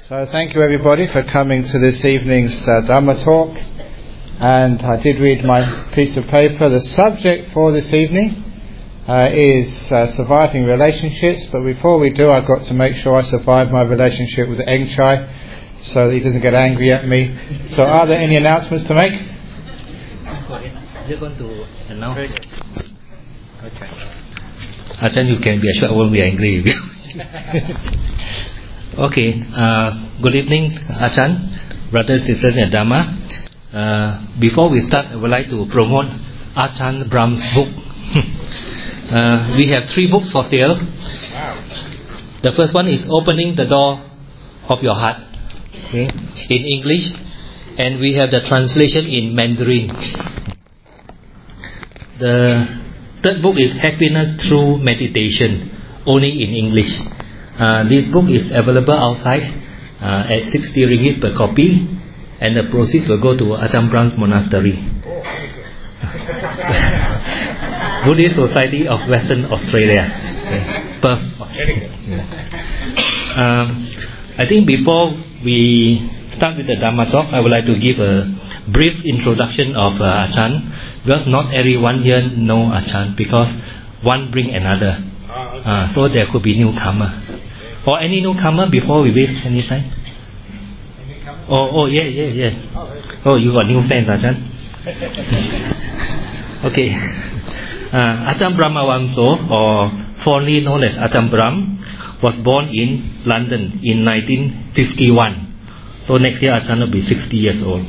So thank you everybody for coming to this evening's Dhamma talk. And I did read my piece of paper. The subject for this evening is surviving relationships. But before we do, I've got to make sure I survive my relationship with Eng Chai so that he doesn't get angry at me. So are there any announcements to make? You're going to announce. Okay. Ajahn, you can be assured I won't be angry with you. Okay, good evening, Ajahn, brothers, sisters in Dhamma. Before we start, I would like to promote Ajahn Brahm's book. We have 3 books for sale. The first one is Opening the Door of Your Heart, okay, in English, and we have the translation in Mandarin. The third book is Happiness Through Meditation, only in English. This book is available outside at 60 ringgit per copy, and the proceeds will go to Ajahn Brahm's monastery. Buddhist Society of Western Australia. Perth. I think before we start with the Dhamma talk, I would like to give a brief introduction of Ajahn, because not everyone here know Ajahn, because one bring another. So there could be newcomer. Or any newcomer before we waste any time? Oh, yeah. Oh, you got new friends, Ajahn. Okay. Ajahn Brahmavamso, or fondly known as Ajahn Brahm, was born in London in 1951. So next year Ajahn will be 60 years old.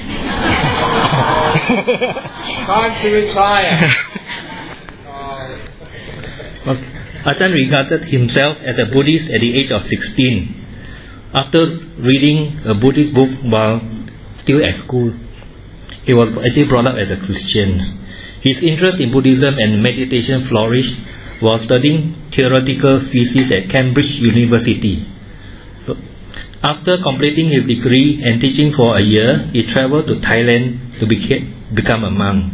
Time to retire. Okay. Ajahn regarded himself as a Buddhist at the age of 16 after reading a Buddhist book while still at school. He was actually brought up as a Christian. His interest in Buddhism and meditation flourished while studying theoretical physics at Cambridge University. So, after completing his degree and teaching for a year, he travelled to Thailand to become a monk.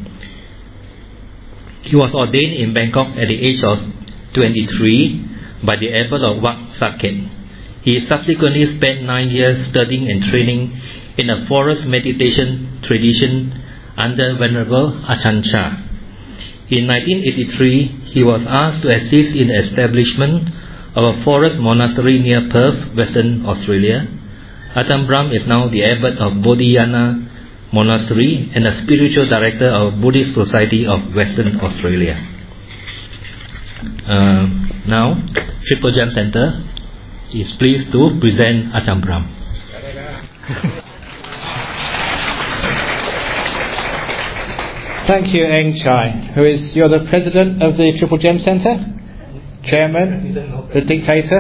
He was ordained in Bangkok at the age of 23 by the Abbot of Wat Saket. He subsequently spent 9 years studying and training in a forest meditation tradition under Venerable Ajahn Chah. In 1983, he was asked to assist in the establishment of a forest monastery near Perth, Western Australia. Ajahn Brahm is now the Abbot of Bodhinyana Monastery and a spiritual director of Buddhist Society of Western Australia. Now, Triple Gem Center is pleased to present Ajahn Brahm. Thank you, Eng Chai. You're the president of the Triple Gem Center? Chairman? The dictator?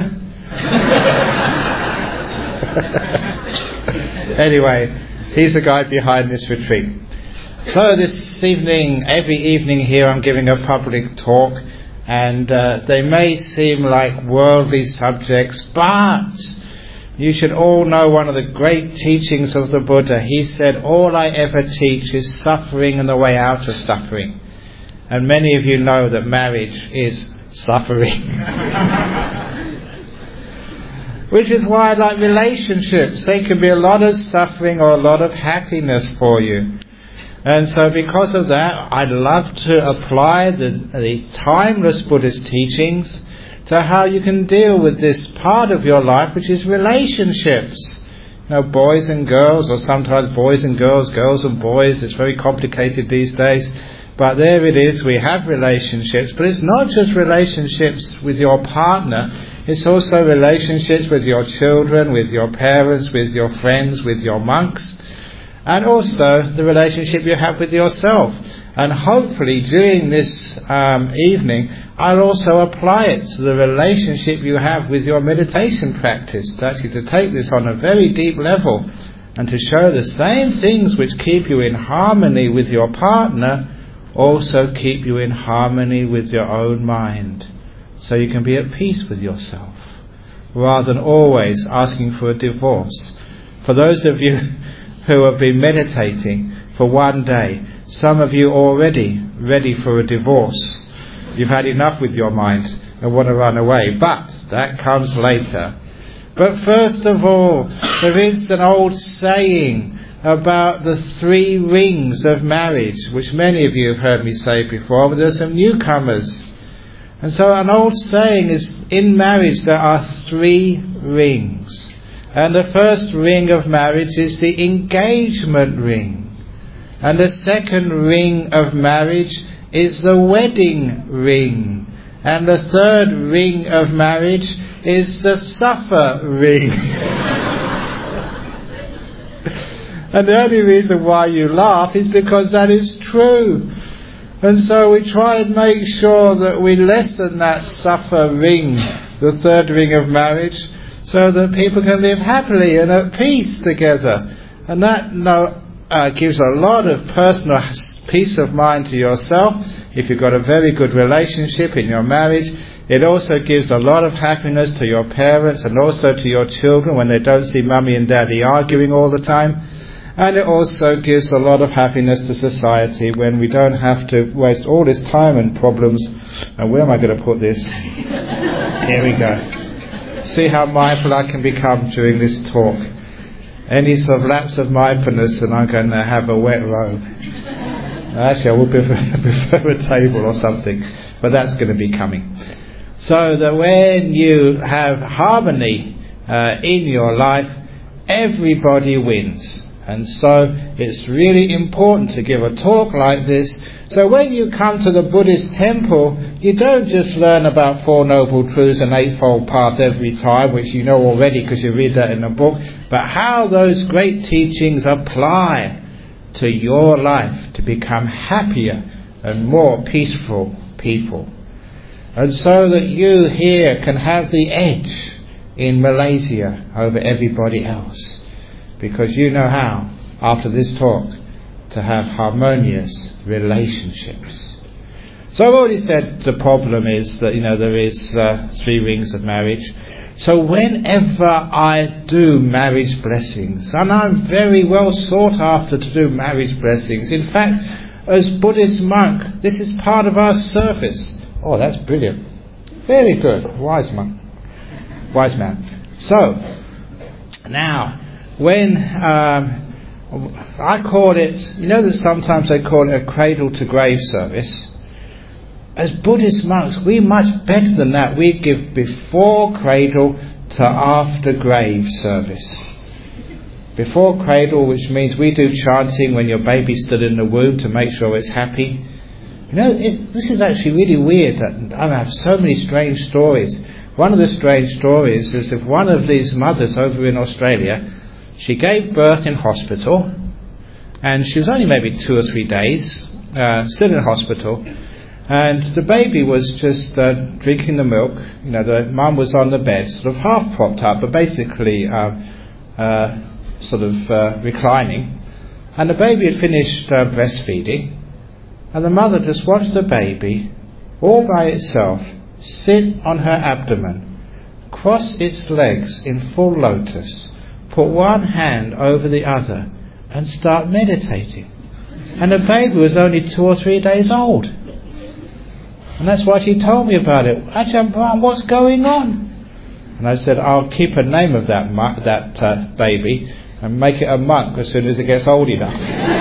Anyway, he's the guy behind this retreat. So this evening, every evening here, I'm giving a public talk. And they may seem like worldly subjects, but you should all know one of the great teachings of the Buddha. He said, all I ever teach is suffering and the way out of suffering. And many of you know that marriage is suffering. Which is why, like relationships, they can be a lot of suffering or a lot of happiness for you. And so because of that, I'd love to apply the timeless Buddhist teachings to how you can deal with this part of your life, which is relationships. You know, boys and girls, or sometimes boys and girls, girls and boys. It's very complicated these days. But there it is, we have relationships. But it's not just relationships with your partner. It's also relationships with your children, with your parents, with your friends, with your monks. And also the relationship you have with yourself. And hopefully during this evening, I'll also apply it to the relationship you have with your meditation practice. To take this on a very deep level and to show the same things which keep you in harmony with your partner also keep you in harmony with your own mind. So you can be at peace with yourself rather than always asking for a divorce. For those of you who have been meditating for one day, some of you already ready for a divorce. You've had enough with your mind and want to run away, but that comes later. But first of all, there is an old saying about the 3 rings of marriage, which many of you have heard me say before, but there's some newcomers. And so an old saying is, in marriage there are 3 rings. And the first ring of marriage is the engagement ring. And the second ring of marriage is the wedding ring. And the third ring of marriage is the suffer ring. And the only reason why you laugh is because that is true. And so we try and make sure that we lessen that suffer ring, the third ring of marriage, so that people can live happily and at peace together. And that gives a lot of personal peace of mind to yourself. If you've got a very good relationship in your marriage, it also gives a lot of happiness to your parents and also to your children when they don't see mummy and daddy arguing all the time. And it also gives a lot of happiness to society when we don't have to waste all this time and problems. And where am I going to put this? Here we go. See how mindful I can become during this talk. Any sort of lapse of mindfulness and I'm going to have a wet robe. Actually, I would prefer a table or something, but that's going to be coming. So that when you have harmony in your life, everybody wins. And so it's really important to give a talk like this. So when you come to the Buddhist temple, you don't just learn about 4 Noble Truths and Eightfold Path every time, which you know already because you read that in a book, but how those great teachings apply to your life to become happier and more peaceful people. And so that you here can have the edge in Malaysia over everybody else. Because you know how, after this talk, to have harmonious relationships. So I've already said the problem is that, there is 3 rings of marriage. So whenever I do marriage blessings, and I'm very well sought after to do marriage blessings. In fact, as Buddhist monk, this is part of our service. Oh, that's brilliant. Very good. Wise monk. Wise man. So, now, when I call it, that sometimes they call it a cradle to grave service. As Buddhist monks, we're much better than that. We give before cradle to after grave service. Before cradle, which means we do chanting when your baby's still in the womb to make sure it's happy. This is actually really weird. I have so many strange stories. One of the strange stories is of one of these mothers over in Australia. She gave birth in hospital, and she was only maybe 2 or 3 days, still in hospital, and the baby was just drinking the milk. The mum was on the bed, sort of half propped up, but basically reclining, and the baby had finished breastfeeding, and the mother just watched the baby, all by itself, sit on her abdomen, cross its legs in full lotus, put one hand over the other and start meditating. And the baby was only 2 or 3 days old. And that's why she told me about it. Ajahn, what's going on? And I said, I'll keep a name of that baby and make it a monk as soon as it gets old enough.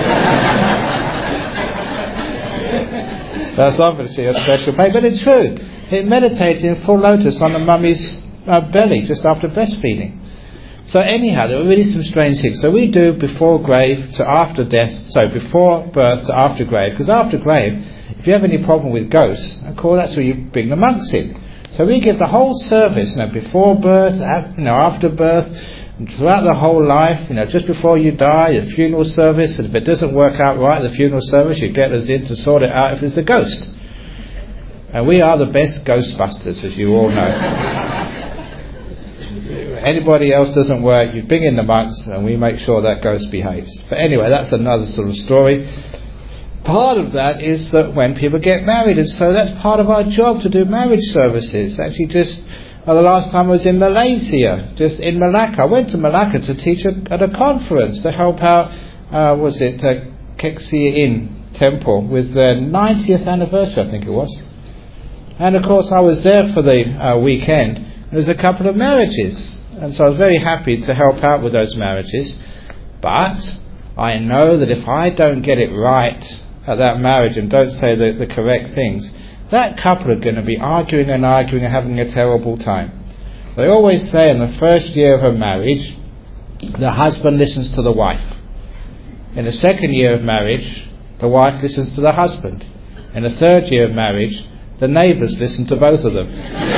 That's obviously a special baby, but it's true. It meditated in full lotus on the mummy's belly just after breastfeeding. So anyhow, there were really some strange things. So we do before grave to after death, so before birth to after grave, because after grave, if you have any problem with ghosts, of course that's where you bring the monks in. So we give the whole service, before birth, after birth, and throughout the whole life, just before you die, the funeral service, and if it doesn't work out right, the funeral service, you get us in to sort it out if it's a ghost. And we are the best Ghostbusters, as you all know. Anybody else doesn't work, you bring in the monks and we make sure that ghost behaves. But anyway, that's another sort of story. Part of that is that when people get married, and so that's part of our job to do marriage services. Actually, just the last time I was in Malaysia, just in Malacca. I went to Malacca to teach at a conference to help out, Kek Siah In Temple with their 90th anniversary, I think it was. And of course I was there for the weekend. There was a couple of marriages. And so I was very happy to help out with those marriages. But I know that if I don't get it right at that marriage and don't say the correct things, that couple are going to be arguing and having a terrible time. They always say in the first year of a marriage, the husband listens to the wife. In the second year of marriage, the wife listens to the husband. In the third year of marriage, the neighbours listen to both of them.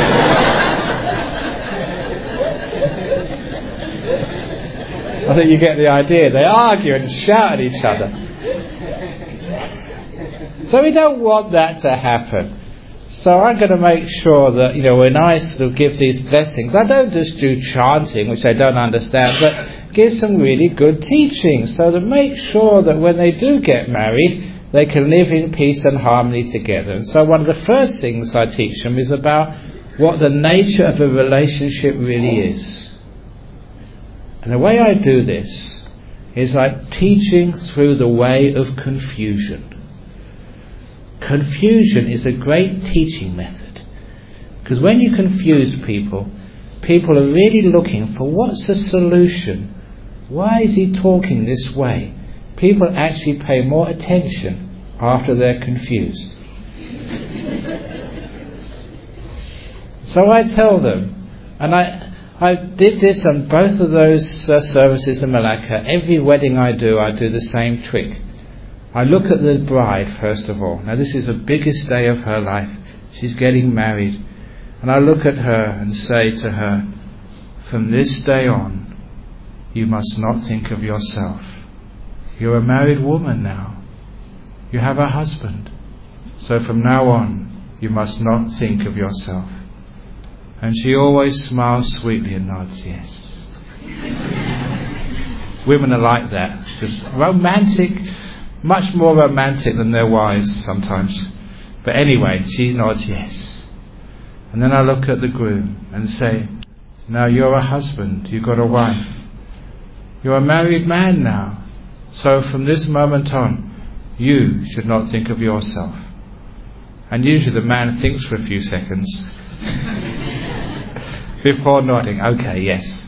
I think you get the idea. They argue and shout at each other. So we don't want that to happen. So I'm going to make sure that, when I sort of give these blessings, I don't just do chanting, which I don't understand, but give some really good teaching, so that make sure that when they do get married, they can live in peace and harmony together. And so one of the first things I teach them is about what the nature of a relationship really is. And the way I do this is like teaching through the way of confusion. Confusion is a great teaching method, because when you confuse people, people are really looking for what's the solution. Why is he talking this way? People actually pay more attention after they're confused. So I tell them, and I did this on both of those services in Malacca. Every wedding I do the same trick. I look at the bride first of all. Now this is the biggest day of her life. She's getting married. And I look at her and say to her, from this day on, you must not think of yourself. You're a married woman now. You have a husband. So from now on, you must not think of yourself. And she always smiles sweetly and nods yes. Women are like that. Just romantic, much more romantic than their wives sometimes. But anyway, she nods yes. And then I look at the groom and say, now you're a husband, you've got a wife. You're a married man now. So from this moment on, you should not think of yourself. And usually the man thinks for a few seconds before nodding, okay, yes.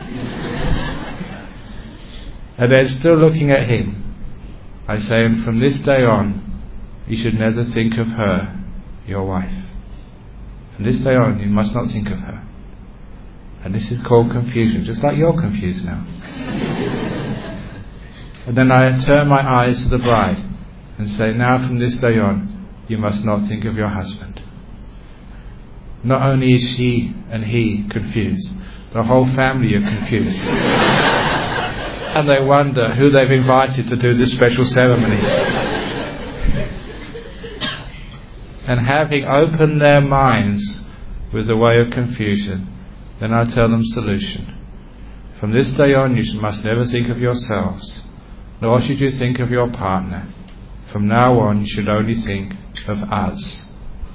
And then still looking at him, I say, and from this day on, you should never think of her, your wife. From this day on, you must not think of her. And this is called confusion, just like you're confused now. And then I turn my eyes to the bride and say, now from this day on, you must not think of your husband. Not only is she and he confused, the whole family are confused. And they wonder who they've invited to do this special ceremony. And having opened their minds with the way of confusion, then I tell them solution. From this day on, you must never think of yourselves, nor should you think of your partner. From now on, you should only think of us.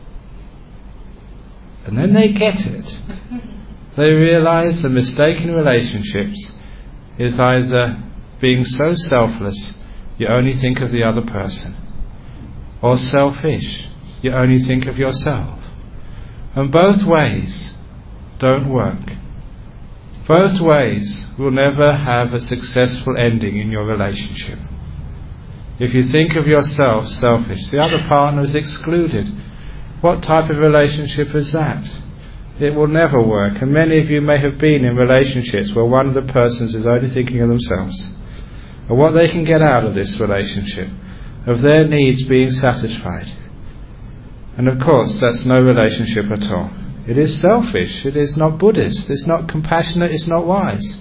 And then they get it. They realize the mistake in relationships is either being so selfless, you only think of the other person, or selfish, you only think of yourself. And both ways don't work. Both ways will never have a successful ending in your relationship. If you think of yourself selfish, the other partner is excluded. What type of relationship is that? It will never work. And many of you may have been in relationships where one of the persons is only thinking of themselves, or what they can get out of this relationship, of their needs being satisfied. And of course, that's no relationship at all. It is selfish, it is not Buddhist, it's not compassionate, it's not wise.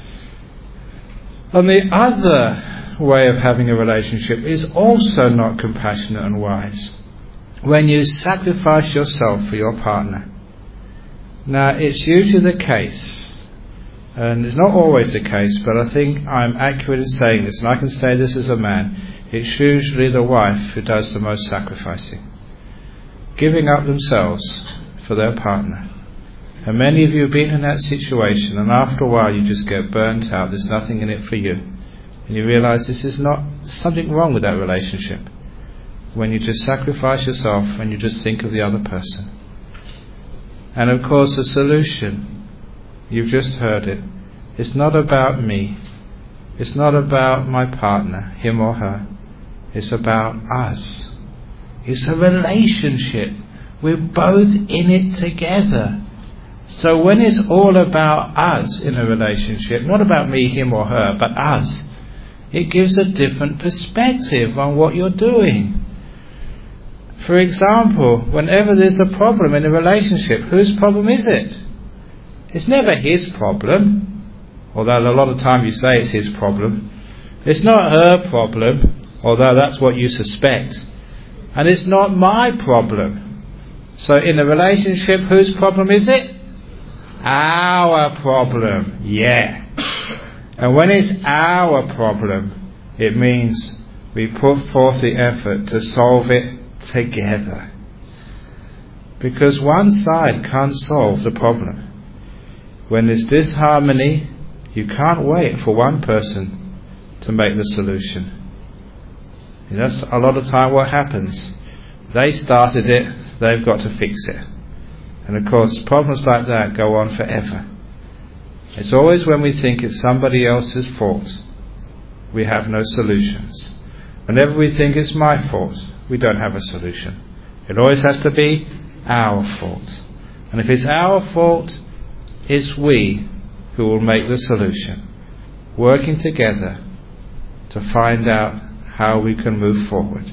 And the other way of having a relationship is also not compassionate and wise. When you sacrifice yourself for your partner. Now, it's usually the case, and it's not always the case, but I think I'm accurate in saying this, and I can say this as a man, it's usually the wife who does the most sacrificing, giving up themselves for their partner. And many of you have been in that situation, and after a while you just get burnt out, there's nothing in it for you, and you realise this is not, something wrong with that relationship, when you just sacrifice yourself and you just think of the other person. And of course the solution You've just heard it. It's not about me. It's not about my partner, him or her. It's about us. It's a relationship. We're both in it together. So when it's all about us in a relationship, not about me, him or her, but us, it gives a different perspective on what you're doing. For example, whenever there's a problem in a relationship, whose problem is it? It's never his problem, although a lot of time you say it's his problem. It's not her problem, although that's what you suspect. And it's not my problem. So in a relationship, whose problem is it? Our problem, yeah. And when it's our problem, it means we put forth the effort to solve it together. Because one side can't solve the problem. When there's disharmony, you can't wait for one person to make the solution. And that's a lot of time what happens. They started it, they've got to fix it. And of course, problems like that go on forever. It's always when we think it's somebody else's fault, we have no solutions. Whenever we think it's my fault, we don't have a solution. It always has to be our fault. And if it's our fault, it's we who will make the solution, working together to find out how we can move forward.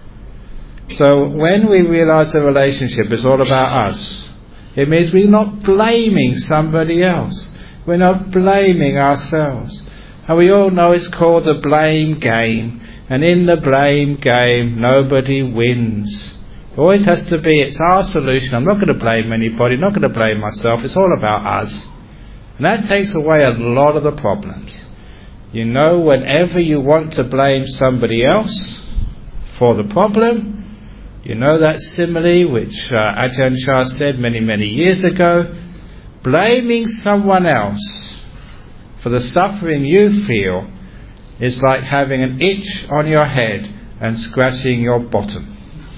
So when we realize the relationship is all about us, it means we're not blaming somebody else. We're not blaming ourselves. And we all know it's called the blame game. And in the blame game, nobody wins. It always has to be, it's our solution. I'm not going to blame anybody, not going to blame myself. It's all about us. And that takes away a lot of the problems. You know, whenever you want to blame somebody else for the problem, you know that simile which Ajahn Chah said many, many years ago, blaming someone else for the suffering you feel is like having an itch on your head and scratching your bottom.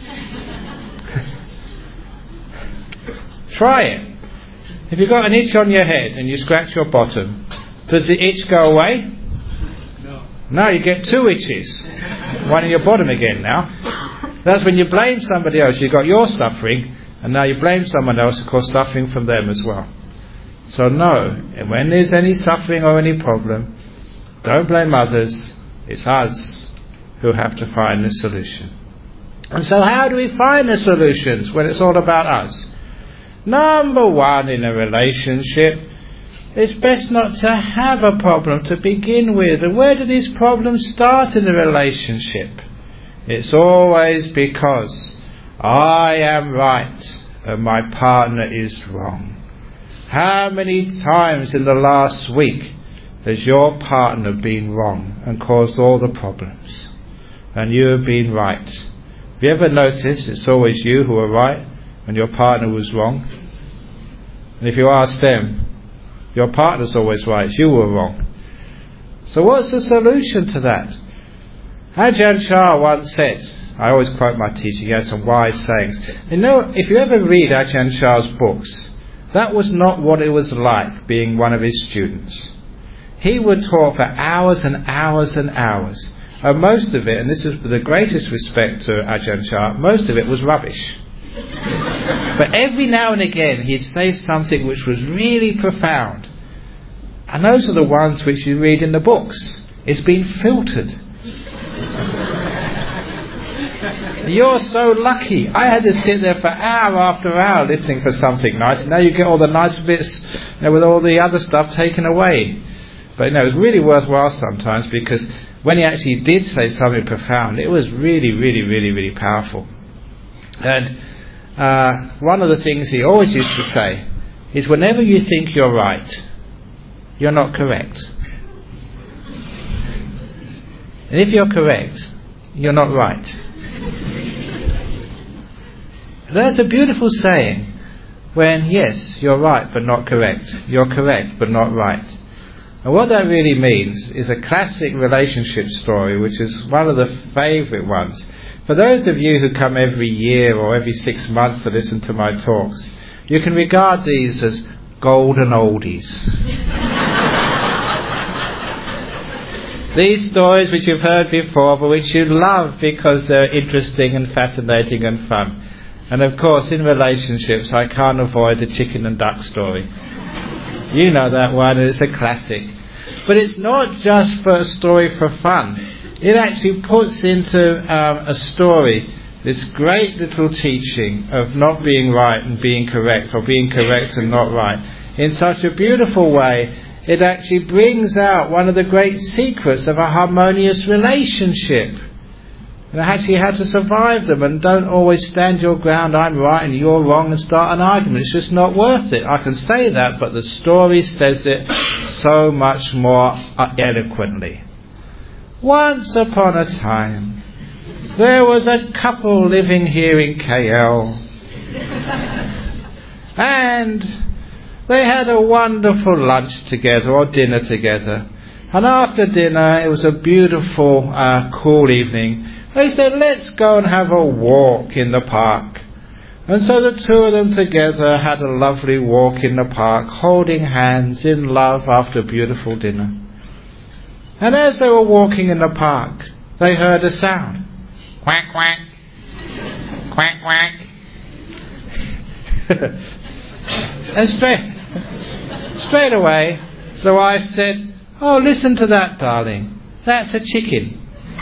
Try it. If you've got an itch on your head and you scratch your bottom, does the itch go away? No, you get two itches. One in your bottom again now. That's when you blame somebody else. You've got your suffering, and now you blame someone else, of course, suffering from them as well. So no, when there's any suffering or any problem, don't blame others. It's us who have to find the solution. And so how do we find the solutions when it's all about us? Number one, in a relationship, it's best not to have a problem to begin with. And where do these problems start in a relationship? It's always because I am right and my partner is wrong. How many times in the last week has your partner been wrong and caused all the problems? And you have been right. Have you ever noticed it's always you who are right and your partner was wrong? And if you ask them, your partner's always right, you were wrong. So what's the solution to that? Ajahn Chah once said, I always quote my teacher, he has some wise sayings. You know, if you ever read Ajahn Chah's books, that was not what it was like being one of his students. He would talk for hours and hours and hours. And most of it, and this is with the greatest respect to Ajahn Chah, most of it was rubbish. But every now and again he'd say something which was really profound. And those are the ones which you read in the books. It's been filtered. You're so lucky. I had to sit there for hour after hour listening for something nice. And now you get all the nice bits, with all the other stuff taken away. But it was really worthwhile sometimes, because when he actually did say something profound, it was really, really, really, really powerful. And one of the things he always used to say is, whenever you think you're right, you're not correct. And if you're correct, you're not right. That's a beautiful saying, when yes, you're right but not correct. You're correct but not right. And what that really means is a classic relationship story, which is one of the favourite ones. For those of you who come every year or every 6 months to listen to my talks, you can regard these as golden oldies. These stories which you've heard before, but which you love because they're interesting and fascinating and fun. And of course, in relationships, I can't avoid the chicken and duck story. You know that one, and it's a classic. But it's not just for a story for fun. It actually puts into a story this great little teaching of not being right and being correct, or being correct and not right, in such a beautiful way. It actually brings out one of the great secrets of a harmonious relationship. And actually how to survive them, and don't always stand your ground, I'm right and you're wrong, and start an argument. It's just not worth it. I can say that, but the story says it so much more eloquently. Once upon a time, there was a couple living here in KL. And they had a wonderful lunch together, or dinner together. And after dinner, it was a beautiful, cool evening. They said, let's go and have a walk in the park. And so the two of them together had a lovely walk in the park, holding hands in love after a beautiful dinner. And as they were walking in the park, they heard a sound. Quack, quack. Quack, quack. And straight away, the wife said, oh, listen to that, darling. That's a chicken.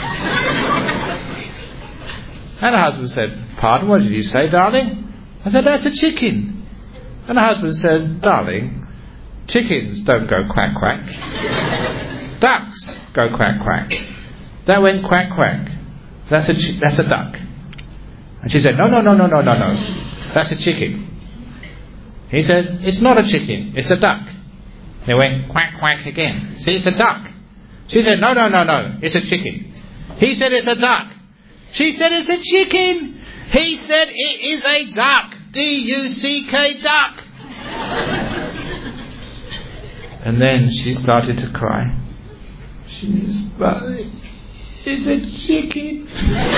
And the husband said, pardon, what did you say, darling? I said, that's a chicken. And the husband said, darling, chickens don't go quack, quack. Ducks go quack, quack. That went quack, quack. That's a duck. And she said, no. That's a chicken. He said, it's not a chicken, it's a duck. They went quack, quack again. See, it's a duck. She said, no, it's a chicken. He said, it's a duck. She said, it's a chicken. He said, it is a duck. D-U-C-K, duck. And then she started to cry. She's but it's a chicken.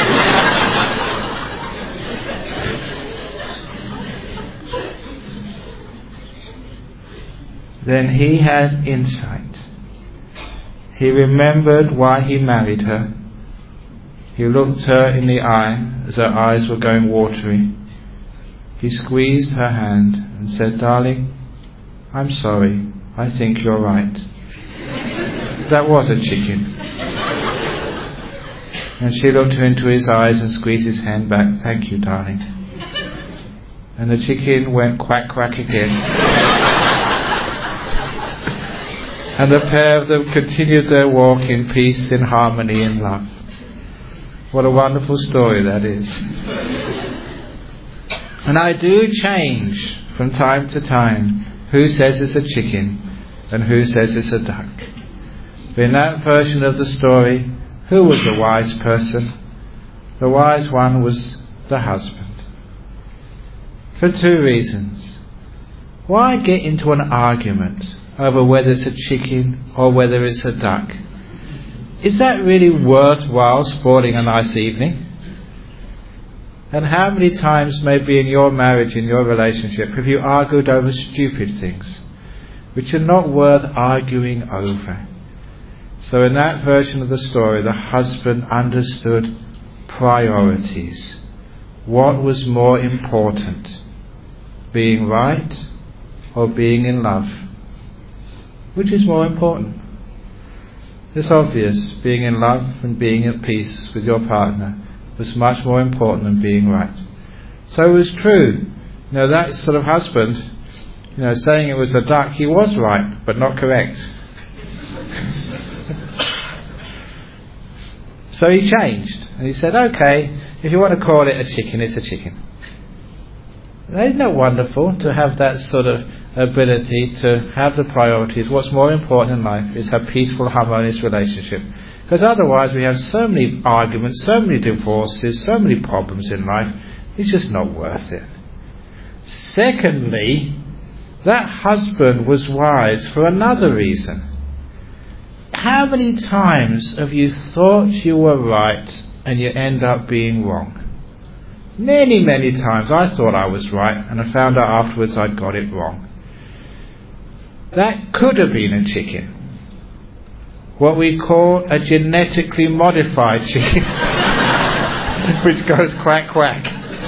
Then he had insight. He remembered why he married her. He looked her in the eye as her eyes were going watery. He squeezed her hand and said, darling, I'm sorry, I think you're right. That was a chicken. And she looked into his eyes and squeezed his hand back. Thank you, darling. And the chicken went quack, quack again. And the pair of them continued their walk in peace, in harmony, in love. What a wonderful story that is. And I do change from time to time who says it's a chicken and who says it's a duck. But in that version of the story, who was the wise person? The wise one was the husband. For two reasons. Why get into an argument over whether it's a chicken or whether it's a duck? Is that really worthwhile spoiling a nice evening? And how many times maybe in your marriage, in your relationship, have you argued over stupid things which are not worth arguing over? So in that version of the story, the husband understood priorities. What was more important? Being right or being in love? Which is more important? It's obvious, being in love and being at peace with your partner was much more important than being right. So it was true. That sort of husband, saying it was a duck, he was right, but not correct. So he changed, and he said, okay, if you want to call it a chicken, it's a chicken. Isn't that wonderful to have that sort of ability to have the priorities? What's more important in life is have peaceful, harmonious relationship. Because otherwise we have so many arguments, so many divorces, so many problems in life. It's just not worth it. Secondly, that husband was wise for another reason. How many times have you thought you were right and you end up being wrong? Many, many times I thought I was right and I found out afterwards I'd got it wrong. That could have been a chicken. What we call a genetically modified chicken, which goes quack quack.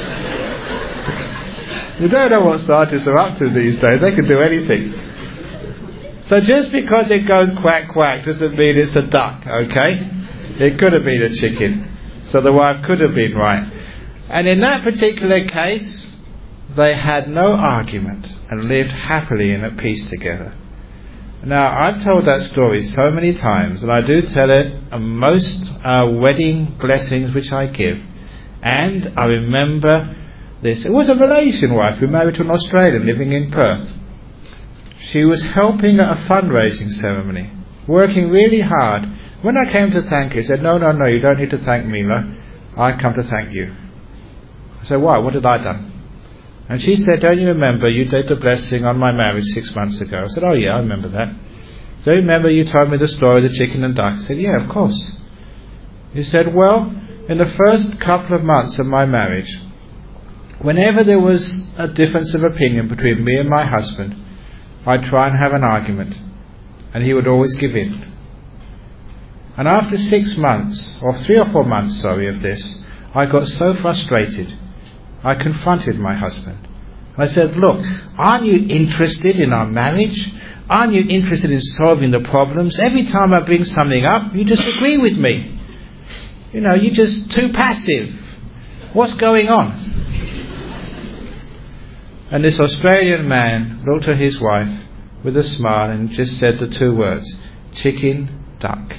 You don't know what scientists are up to these days. They can do anything. So just because it goes quack quack doesn't mean it's a duck, okay? It could have been a chicken. So the wife could have been right. And in that particular case, they had no argument and lived happily and at peace together. Now, I've told that story so many times, and I do tell it at most wedding blessings which I give. And I remember this. It was a Malaysian wife who married to an Australian living in Perth. She was helping at a fundraising ceremony, working really hard. When I came to thank her, he said, no, you don't need to thank Mila. I come to thank you. I said, why? What did I done? And she said, don't you remember you did the blessing on my marriage 6 months ago? I said, oh yeah, I remember that. Do you remember you told me the story of the chicken and duck? I said, yeah, of course. He said, well, in the first couple of months of my marriage, whenever there was a difference of opinion between me and my husband, I'd try and have an argument, and he would always give in. And after 6 months, or 3 or 4 months, of this, I got so frustrated, I confronted my husband. I said, look, aren't you interested in our marriage? Aren't you interested in solving the problems? Every time I bring something up, you disagree with me. You know, you're just too passive. What's going on? And this Australian man looked at his wife with a smile and just said the 2 words, chicken, duck.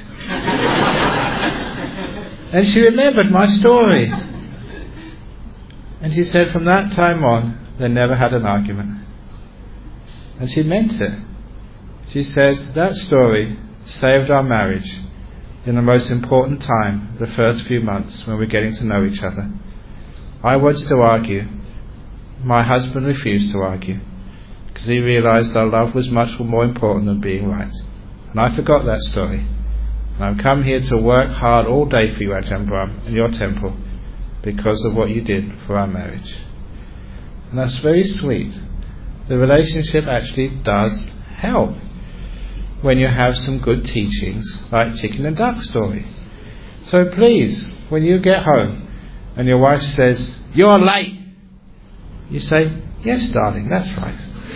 And she remembered my story. And she said from that time on, they never had an argument. And she meant it. She said that story saved our marriage in the most important time, the first few months when we're getting to know each other. I wanted to argue. My husband refused to argue because he realised our love was much more important than being right. And I forgot that story. And I've come here to work hard all day for you, Ajahn Brahm, and your temple, because of what you did for our marriage. And that's very sweet. The relationship actually does help when you have some good teachings like chicken and duck story. So please, when you get home and your wife says, you're late, you say, yes darling, that's right.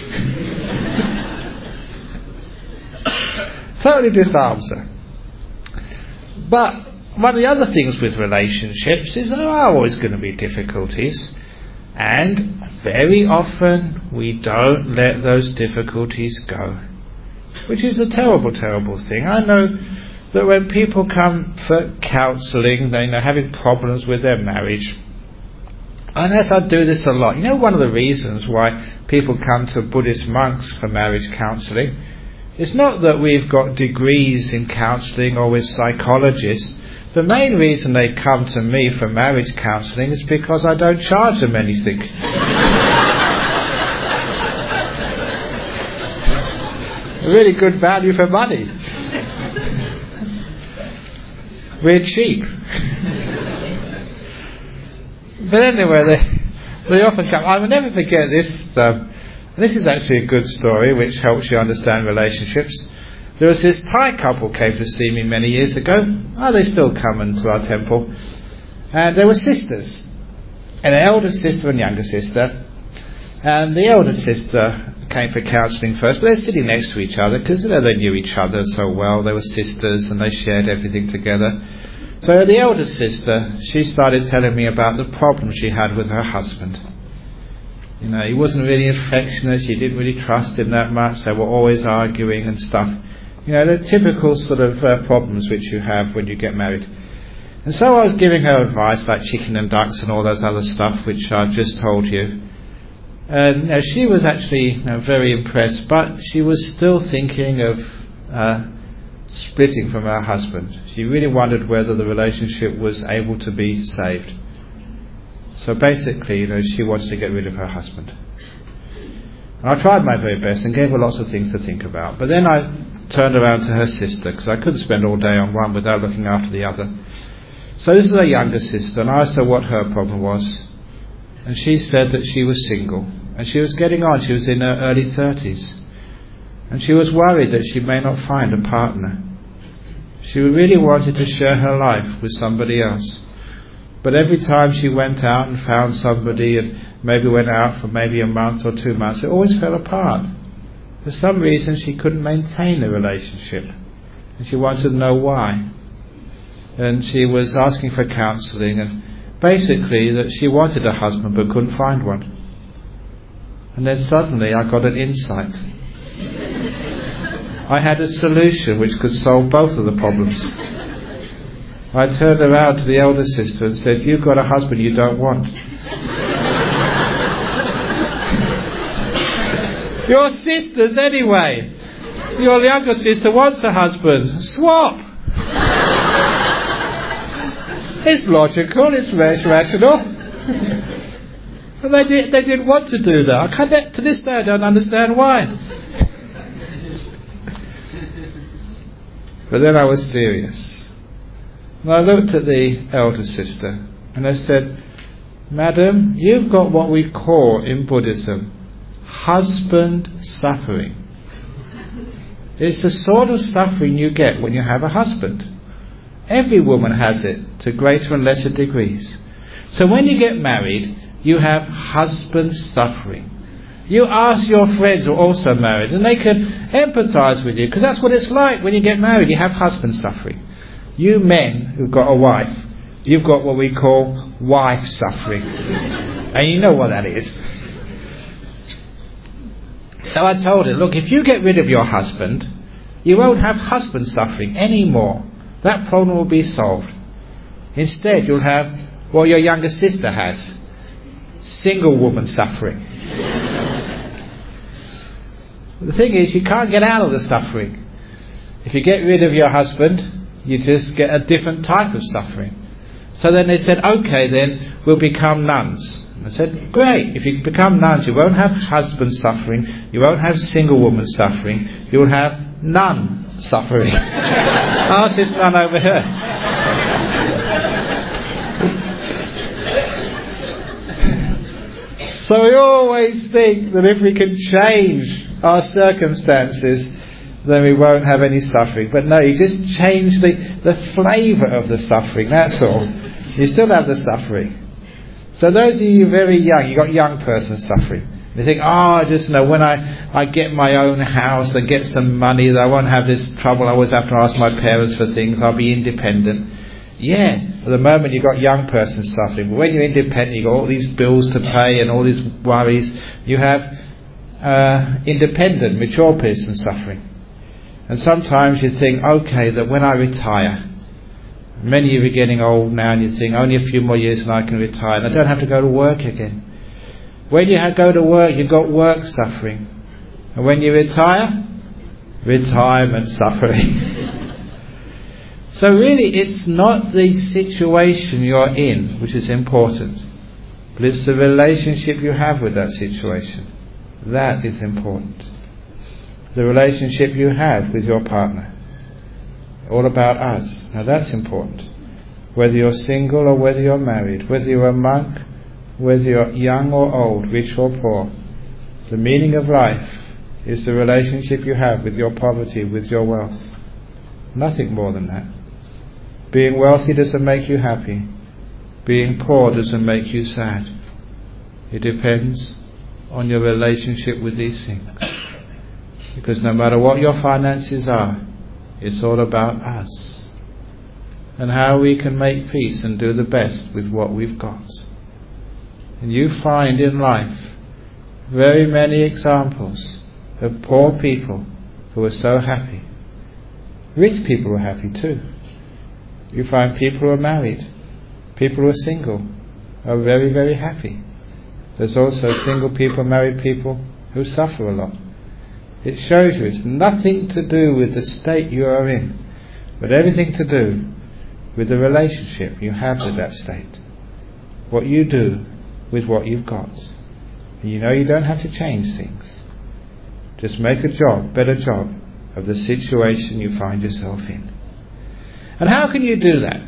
Totally disarms her. But one of the other things with relationships is there are always going to be difficulties, and very often we don't let those difficulties go, which is a terrible, terrible thing. I know that when people come for counselling, they're having problems with their marriage. And as I do this a lot, one of the reasons why people come to Buddhist monks for marriage counselling, it's not that we've got degrees in counselling or with psychologists. The main reason they come to me for marriage counselling is because I don't charge them anything. Really good value for money. We're cheap. But anyway, they often come. I will never forget this. This is actually a good story which helps you understand relationships. There was this Thai couple came to see me many years ago. They still come into our temple. And they were sisters. An elder sister and younger sister. And the elder sister came for counselling first, but they're sitting next to each other because they knew each other so well. They were sisters and they shared everything together. So the elder sister, she started telling me about the problem she had with her husband. He wasn't really affectionate, she didn't really trust him that much, they were always arguing and stuff. The typical sort of problems which you have when you get married. And so I was giving her advice like chicken and ducks and all those other stuff which I've just told you. And she was actually very impressed, but she was still thinking of splitting from her husband. She really wondered whether the relationship was able to be saved. So basically, she wanted to get rid of her husband. And I tried my very best and gave her lots of things to think about. But then I turned around to her sister, because I couldn't spend all day on one without looking after the other. So this is her younger sister, and I asked her what her problem was. And she said that she was single. And she was getting on. She was in her early 30s. And she was worried that she may not find a partner. She really wanted to share her life with somebody else. But every time she went out and found somebody, and maybe went out for maybe a month or 2 months, it always fell apart. For some reason she couldn't maintain the relationship. And she wanted to know why. And she was asking for counselling, and basically that she wanted a husband but couldn't find one. And then suddenly I got an insight. I had a solution which could solve both of the problems. I turned around to the elder sister and said, "You've got a husband you don't want." Your sisters anyway. Your younger sister wants a husband. Swap. It's logical, it's rational. But they didn't want to do that. To this day I don't understand why. But then I was serious. And I looked at the elder sister and I said, "Madam, you've got what we call in Buddhism husband suffering. It's the sort of suffering you get when you have a husband. Every woman has it to greater and lesser degrees. So when you get married, you have husband suffering. You ask your friends who are also married and they can empathise with you, because that's what it's like when you get married. You have husband suffering. You men who've got a wife, you've got what we call wife suffering. And you know what that is. So I told her, look, if you get rid of your husband, you won't have husband suffering anymore. That problem will be solved. Instead, you'll have what your younger sister has, single woman suffering. The thing is, you can't get out of the suffering. If you get rid of your husband, you just get a different type of suffering. So then they said, okay, then we'll become nuns. I said, great, if you become nuns, you won't have husband suffering, you won't have single woman suffering, you'll have nun suffering. Ask this nun over here. So we always think that if we can change our circumstances, then we won't have any suffering. But no, you just change the flavour of the suffering, that's all. You still have the suffering. So those of you very young, you got young person suffering. You think, I just know when I get my own house and get some money, that I won't have this trouble. I always have to ask my parents for things. I'll be independent. Yeah, at the moment you've got young person suffering. But when you're independent, you've got all these bills to pay and all these worries. You have independent, mature person suffering. And sometimes you think, okay, that when I retire, many of you are getting old now and you think, only a few more years and I can retire and I don't have to go to work again. When you go to work, you've got work suffering. And when you retire, retirement suffering. So really it's not the situation you're in which is important, but it's the relationship you have with that situation. That is important. The relationship you have with your partner. All about us. Now that's important. Whether you're single or whether you're married, whether you're a monk, whether you're young or old, rich or poor, the meaning of life is the relationship you have with your poverty, with your wealth. Nothing more than that. Being wealthy doesn't make you happy. Being poor doesn't make you sad. It depends on your relationship with these things. Because no matter what your finances are, it's all about us and how we can make peace and do the best with what we've got. And you find in life very many examples of poor people who are so happy. Rich people are happy too. You find people who are married, people who are single, are very, very happy. There's also single people, married people who suffer a lot. It shows you it's nothing to do with the state you are in, but everything to do with the relationship you have with that state. What you do with what you've got. And you know you don't have to change things. Just make a better job of the situation you find yourself in. And how can you do that?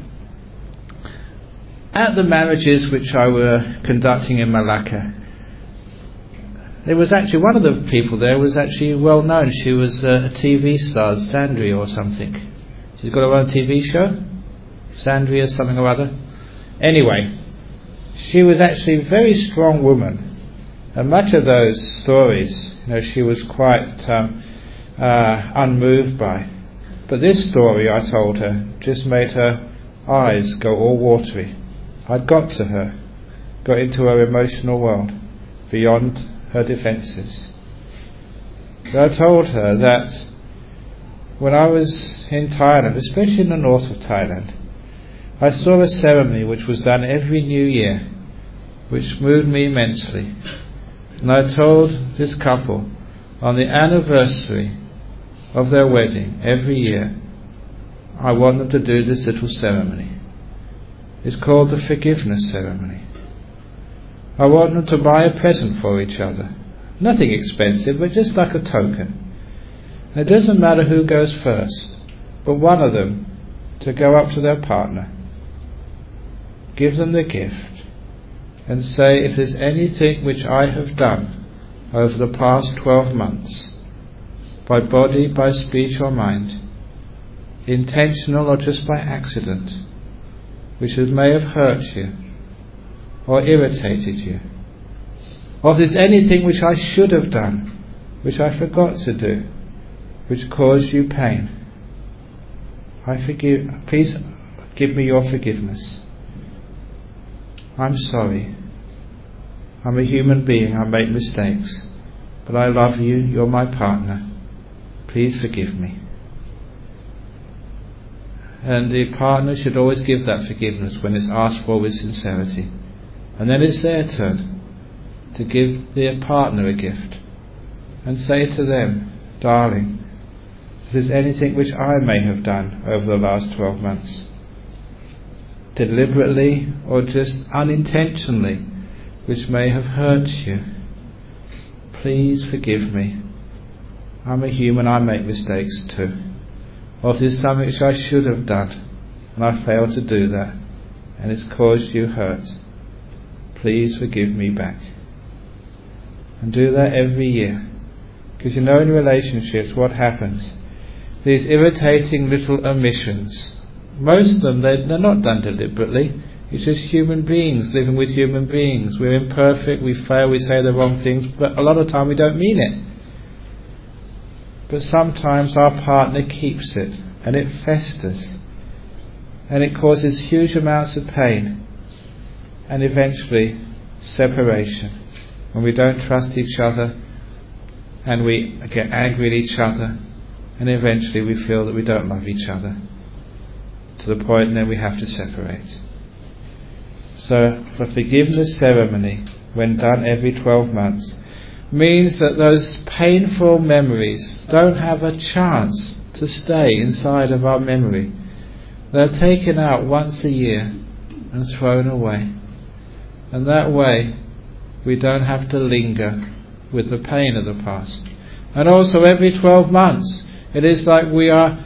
At the marriages which I were conducting in Malacca, there was actually one of the people there was actually well known. She was a TV star, Sandria or something. She's got her own TV show, Sandria something or other. Anyway, she was actually a very strong woman, and much of those stories, she was quite unmoved by. But this story, I told her, just made her eyes go all watery. I'd got to her, got into her emotional world, beyond her defences. But I told her that when I was in Thailand, especially in the north of Thailand, I saw a ceremony which was done every New Year, which moved me immensely. And I told this couple, on the anniversary of their wedding, every year, I want them to do this little ceremony. It's called the forgiveness ceremony. I want them to buy a present for each other. Nothing expensive, but just like a token. And it doesn't matter who goes first, but one of them to go up to their partner, give them the gift, and say, if there's anything which I have done over the past 12 months, by body, by speech or mind, intentional or just by accident, which may have hurt you, or irritated you, or if there's anything which I should have done, which I forgot to do, which caused you pain, please give me your forgiveness. I'm sorry. I'm a human being, I make mistakes, but I love you, you're my partner. Please forgive me. And the partner should always give that forgiveness when it's asked for with sincerity. And then it's their turn to give their partner a gift and say to them, darling, if there's anything which I may have done over the last 12 months, deliberately or just unintentionally, which may have hurt you, please forgive me. I'm a human, I make mistakes too. Or if there's something which I should have done and I failed to do that and it's caused you hurt, please forgive me back. And do that every year. Because in relationships what happens? These irritating little omissions, most of them they're not done deliberately. It's just human beings living with human beings. We're imperfect, we fail, we say the wrong things, but a lot of the time we don't mean it. But sometimes our partner keeps it, and it festers, and it causes huge amounts of pain, and eventually separation, when we don't trust each other, and we get angry at each other, and eventually we feel that we don't love each other, to the point then we have to separate. So the forgiveness ceremony, when done every 12 months, means that those painful memories don't have a chance to stay inside of our memory. They're taken out once a year and thrown away. And that way we don't have to linger with the pain of the past. And also every 12 months it is like we are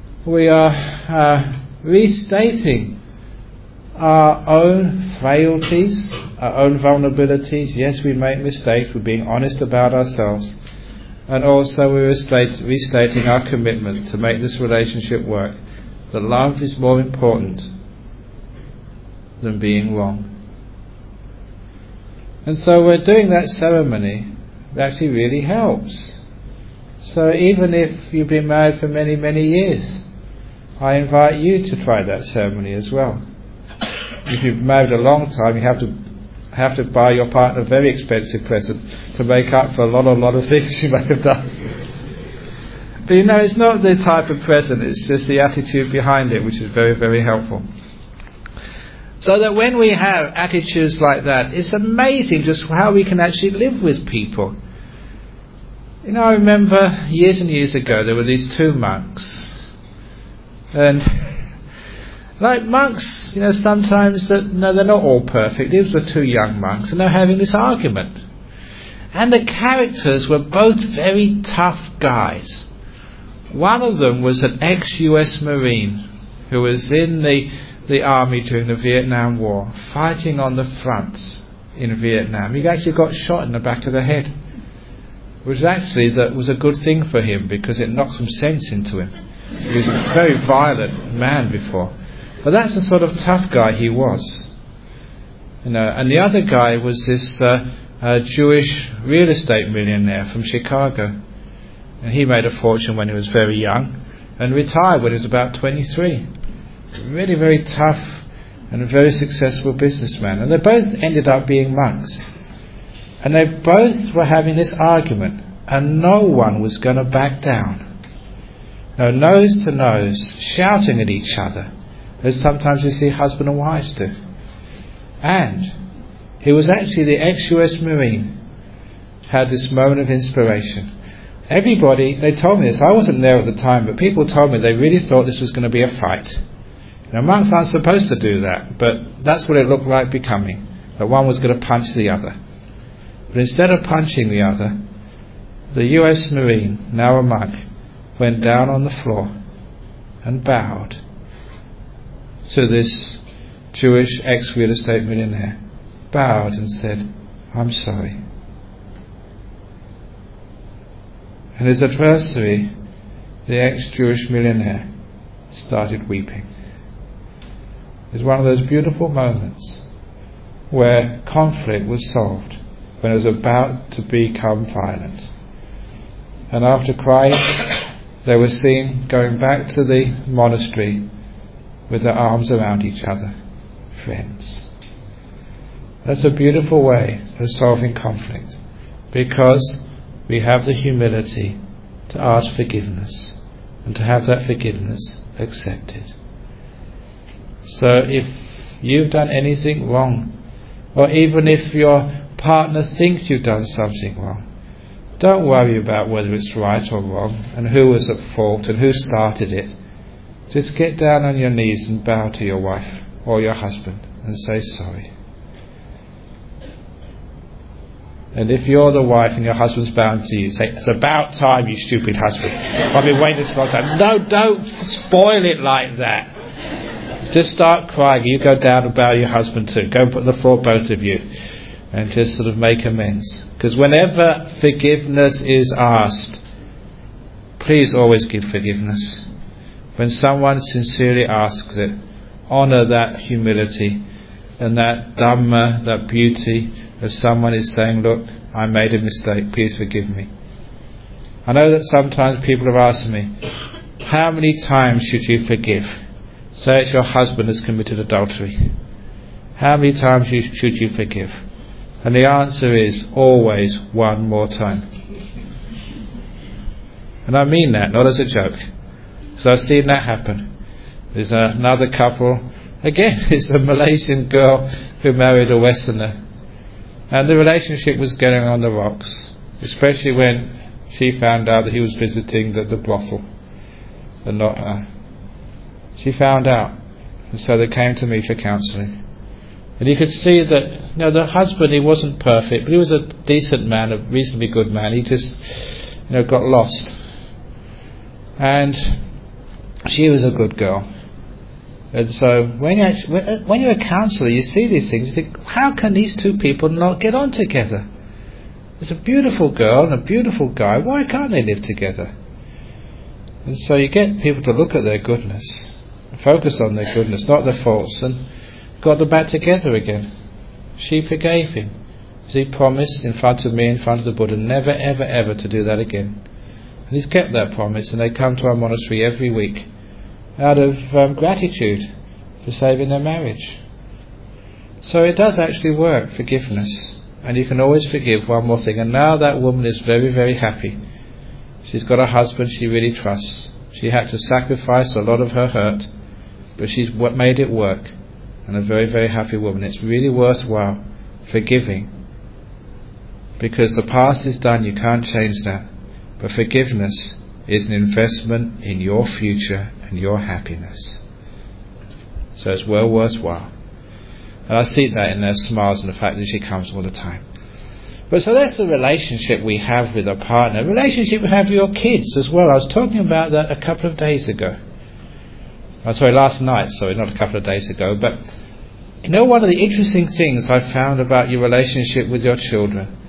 restating our own frailties, our own vulnerabilities. Yes, we make mistakes, we're being honest about ourselves, and also we're restating our commitment to make this relationship work, that love is more important than being wrong. And so we're doing that ceremony. It actually really helps. So even if you've been married for many, many years, I invite you to try that ceremony as well. If you've married a long time, you have to buy your partner a very expensive present to make up for a lot of things you may have done. But it's not the type of present, it's just the attitude behind it, which is very, very helpful. So that when we have attitudes like that, it's amazing just how we can actually live with people. I remember years and years ago there were these two monks, and like monks, sometimes they're not all perfect. These were two young monks, and they're having this argument. And the characters were both very tough guys. One of them was an ex-US Marine who was in the army during the Vietnam War, fighting on the fronts in Vietnam. He actually got shot in the back of the head. was actually that was a good thing for him, because it knocked some sense into him. He was a very violent man before, but that's the sort of tough guy he was. And the other guy was this Jewish real estate millionaire from Chicago, and he made a fortune when he was very young and retired when he was about 23. Really very tough and a very successful businessman, and they both ended up being monks. And they both were having this argument, and no one was going to back down. No, nose to nose, shouting at each other, as sometimes you see husband and wives do. And he was actually the ex-US Marine, had this moment of inspiration. Everybody, they told me this, I wasn't there at the time, but people told me they really thought this was going to be a fight. Now, monks aren't supposed to do that, but that's what it looked like becoming, that one was going to punch the other. But instead of punching the other, the US Marine, now a monk, went down on the floor and bowed to this Jewish ex-real estate millionaire, bowed and said, "I'm sorry." And his adversary, the ex-Jewish millionaire, started weeping. It's one of those beautiful moments where conflict was solved, when it was about to become violent. And after crying, they were seen going back to the monastery with their arms around each other, friends. That's a beautiful way of solving conflict, because we have the humility to ask forgiveness and to have that forgiveness accepted. So if you've done anything wrong, or even if your partner thinks you've done something wrong, don't worry about whether it's right or wrong and who was at fault and who started it. Just get down on your knees and bow to your wife or your husband and say sorry. And if you're the wife and your husband's bowing to you, say, "It's about time, you stupid husband. I've been waiting this long time." No, don't spoil it like that. Just start crying. You go down and bow your husband too. Go and put on the floor, both of you, and just sort of make amends. Because whenever forgiveness is asked, please always give forgiveness. When someone sincerely asks it, honour that humility and that Dhamma, that beauty of someone is saying, "Look, I made a mistake, please forgive me." I know that sometimes people have asked me, how many times should you forgive? Say it's your husband has committed adultery. How many times should you forgive? And the answer is always one more time. And I mean that, not as a joke, because I've seen that happen. There's another couple, again, it's a Malaysian girl who married a Westerner, and the relationship was getting on the rocks, especially when she found out that he was visiting the brothel and not her. She found out, and so they came to me for counselling. And you could see that, the husband, he wasn't perfect, but he was a decent man, a reasonably good man. He just, got lost. And she was a good girl. And so when you're a counsellor, you see these things, you think, how can these two people not get on together? There's a beautiful girl and a beautiful guy. Why can't they live together? And so you get people to look at their goodness, focus on their goodness, not their faults, and got them back together again. She forgave him, as he promised in front of me, in front of the Buddha, never ever ever to do that again. And he's kept that promise, and they come to our monastery every week out of gratitude for saving their marriage. So it does actually work, forgiveness, and you can always forgive one more thing. And now that woman is very, very happy. She's got a husband she really trusts. She had to sacrifice a lot of her hurt, but she's made it work, and a very, very happy woman. It's really worthwhile forgiving, because the past is done, you can't change that, but forgiveness is an investment in your future and your happiness. So it's well worthwhile. And I see that in their smiles and the fact that she comes all the time. But so that's the relationship we have with a partner. Relationship we have with your kids as well. I was talking about that a couple of days ago. Last night, not a couple of days ago. But one of the interesting things I found about your relationship with your children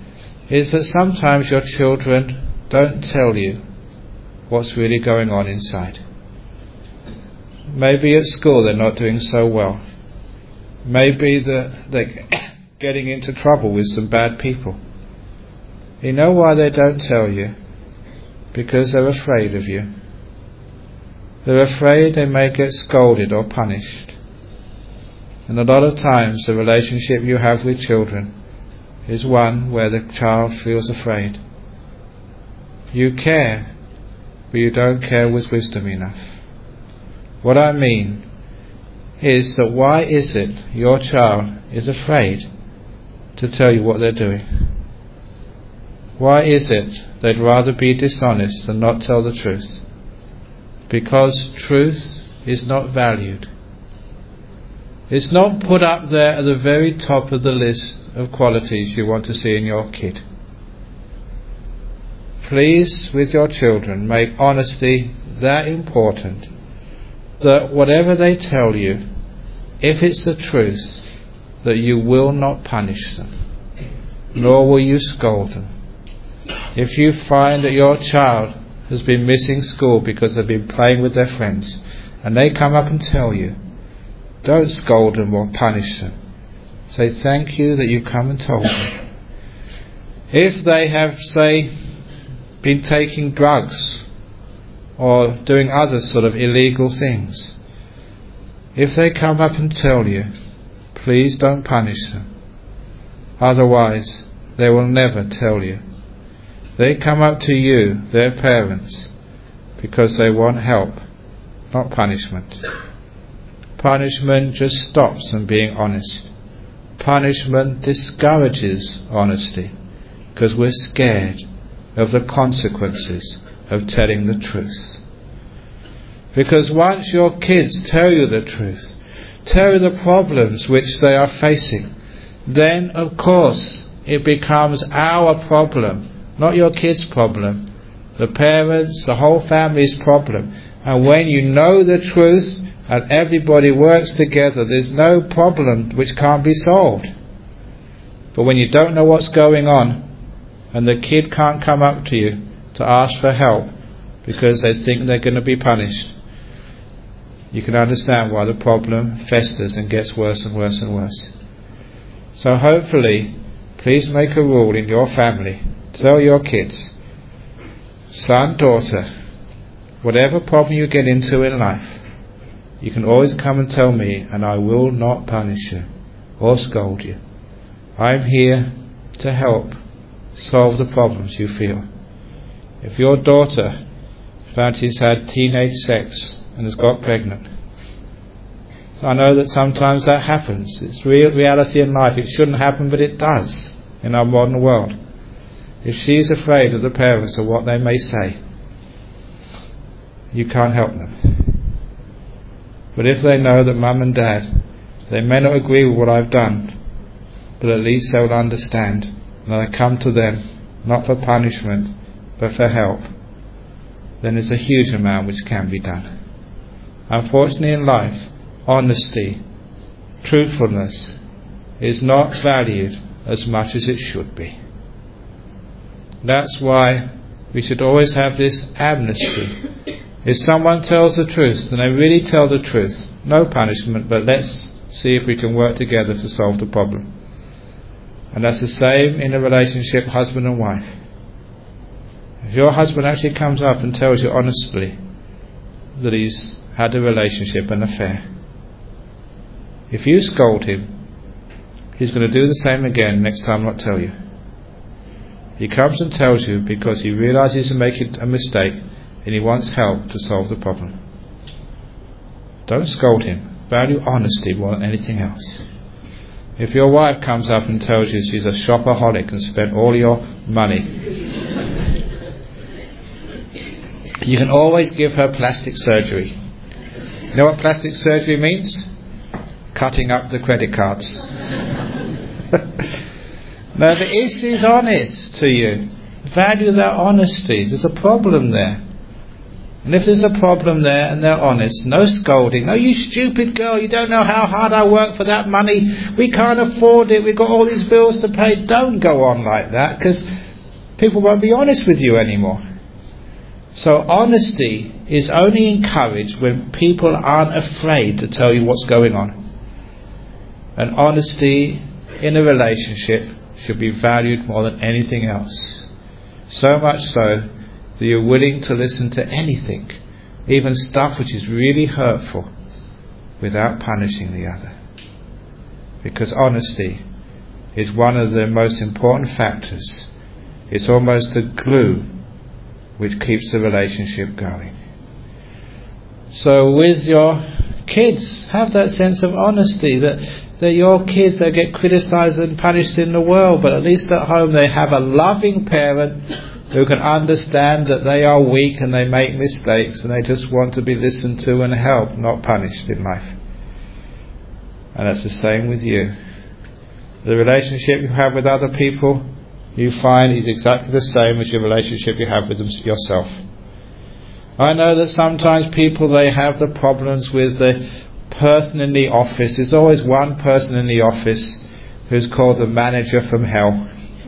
is that sometimes your children don't tell you what's really going on inside. Maybe at school they're not doing so well. Maybe they're getting into trouble with some bad people. You know why they don't tell you? Because they're afraid of you. They're afraid they may get scolded or punished. And a lot of times the relationship you have with children is one where the child feels afraid. You care, but you don't care with wisdom enough. What I mean is that why is it your child is afraid to tell you what they're doing? Why is it they'd rather be dishonest than not tell the truth? Because truth is not valued. It's not put up there at the very top of the list of qualities you want to see in your kid. Please, with your children, make honesty that important that whatever they tell you, if it's the truth, that you will not punish them, nor will you scold them. If you find that your child has been missing school because they've been playing with their friends, and they come up and tell you, don't scold them or punish them. Say thank you that you come and told me. If they have, say, been taking drugs or doing other sort of illegal things, if they come up and tell you, please don't punish them. Otherwise, they will never tell you. They come up to you, their parents, because they want help, not punishment. Punishment just stops them being honest. Punishment discourages honesty because we're scared of the consequences of telling the truth. Because once your kids tell you the truth, tell you the problems which they are facing, then of course it becomes our problem, not your kids' problem, the parents, the whole family's problem. And when you know the truth and everybody works together, there's no problem which can't be solved. But when you don't know what's going on and the kid can't come up to you to ask for help because they think they're going to be punished, you can understand why the problem festers and gets worse and worse and worse. So hopefully, please make a rule in your family. Tell your kids, son, daughter, whatever problem you get into in life, you can always come and tell me and I will not punish you or scold you. I'm here to help solve the problems you feel. If your daughter found she's had teenage sex and has got pregnant, I know that sometimes that happens. It's real reality in life. It shouldn't happen, but it does in our modern world. If she's afraid of the parents or what they may say, you can't help them. But if they know that mum and dad, they may not agree with what I've done, but at least they'll understand that I come to them not for punishment but for help, then there's a huge amount which can be done. Unfortunately in life, honesty, truthfulness is not valued as much as it should be. That's why we should always have this amnesty. If someone tells the truth, and they really tell the truth, no punishment, but let's see if we can work together to solve the problem. And that's the same in a relationship husband and wife. If your husband actually comes up and tells you honestly that he's had a relationship, an affair, if you scold him, he's going to do the same again next time, not tell you. He comes and tells you because he realizes he's making a mistake and he wants help to solve the problem. Don't scold him. Value honesty more than anything else. If your wife comes up and tells you she's a shopaholic and spent all your money, you can always give her plastic surgery. You know what plastic surgery means? Cutting up the credit cards. Now, if she's honest to you, value that honesty. There's a problem there. And if there's a problem there and they're honest, no scolding, no, you stupid girl, you don't know how hard I work for that money, we can't afford it, we've got all these bills to pay. Don't go on like that, because people won't be honest with you anymore. So honesty is only encouraged when people aren't afraid to tell you what's going on. And honesty in a relationship should be valued more than anything else. So much so that you're willing to listen to anything, even stuff which is really hurtful, without punishing the other. Because honesty is one of the most important factors. It's almost a glue which keeps the relationship going. So with your kids, have that sense of honesty, that your kids, they get criticised and punished in the world, but at least at home they have a loving parent who can understand that they are weak and they make mistakes and they just want to be listened to and helped, not punished in life. And that's the same with you. The relationship you have with other people, you find is exactly the same as your relationship you have with yourself. I know that sometimes people, they have the problems with the person in the office. There's always one person in the office who's called the manager from hell.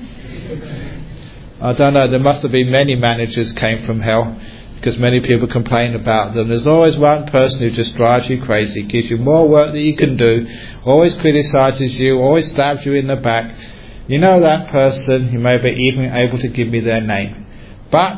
I don't know, there must have been many managers came from hell, because many people complain about them. There's always one person who just drives you crazy, gives you more work than you can do, always criticises you, always stabs you in the back. You know that person, you may be even able to give me their name. But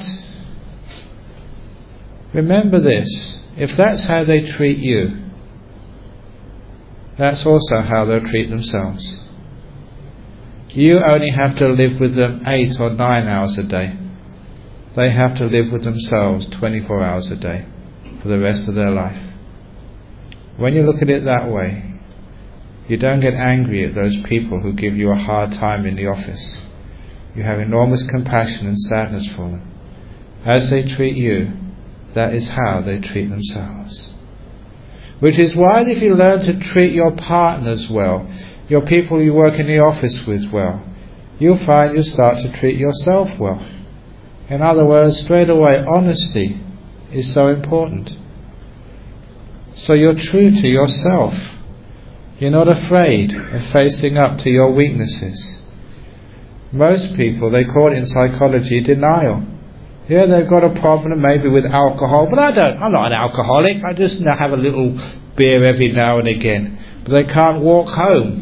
remember this, if that's how they treat you, that's also how they'll treat themselves. You only have to live with them 8 or 9 hours a day. They have to live with themselves 24 hours a day for the rest of their life. When you look at it that way, you don't get angry at those people who give you a hard time in the office. You have enormous compassion and sadness for them. As they treat you, that is how they treat themselves. Which is why if you learn to treat your partners well, your people you work in the office with well, you'll find you start to treat yourself well. In other words, straight away, honesty is so important. So you're true to yourself. You're not afraid of facing up to your weaknesses. Most people, they call it in psychology denial. Yeah, they've got a problem maybe with alcohol, but I'm not an alcoholic, I just have a little beer every now and again. But they can't walk home.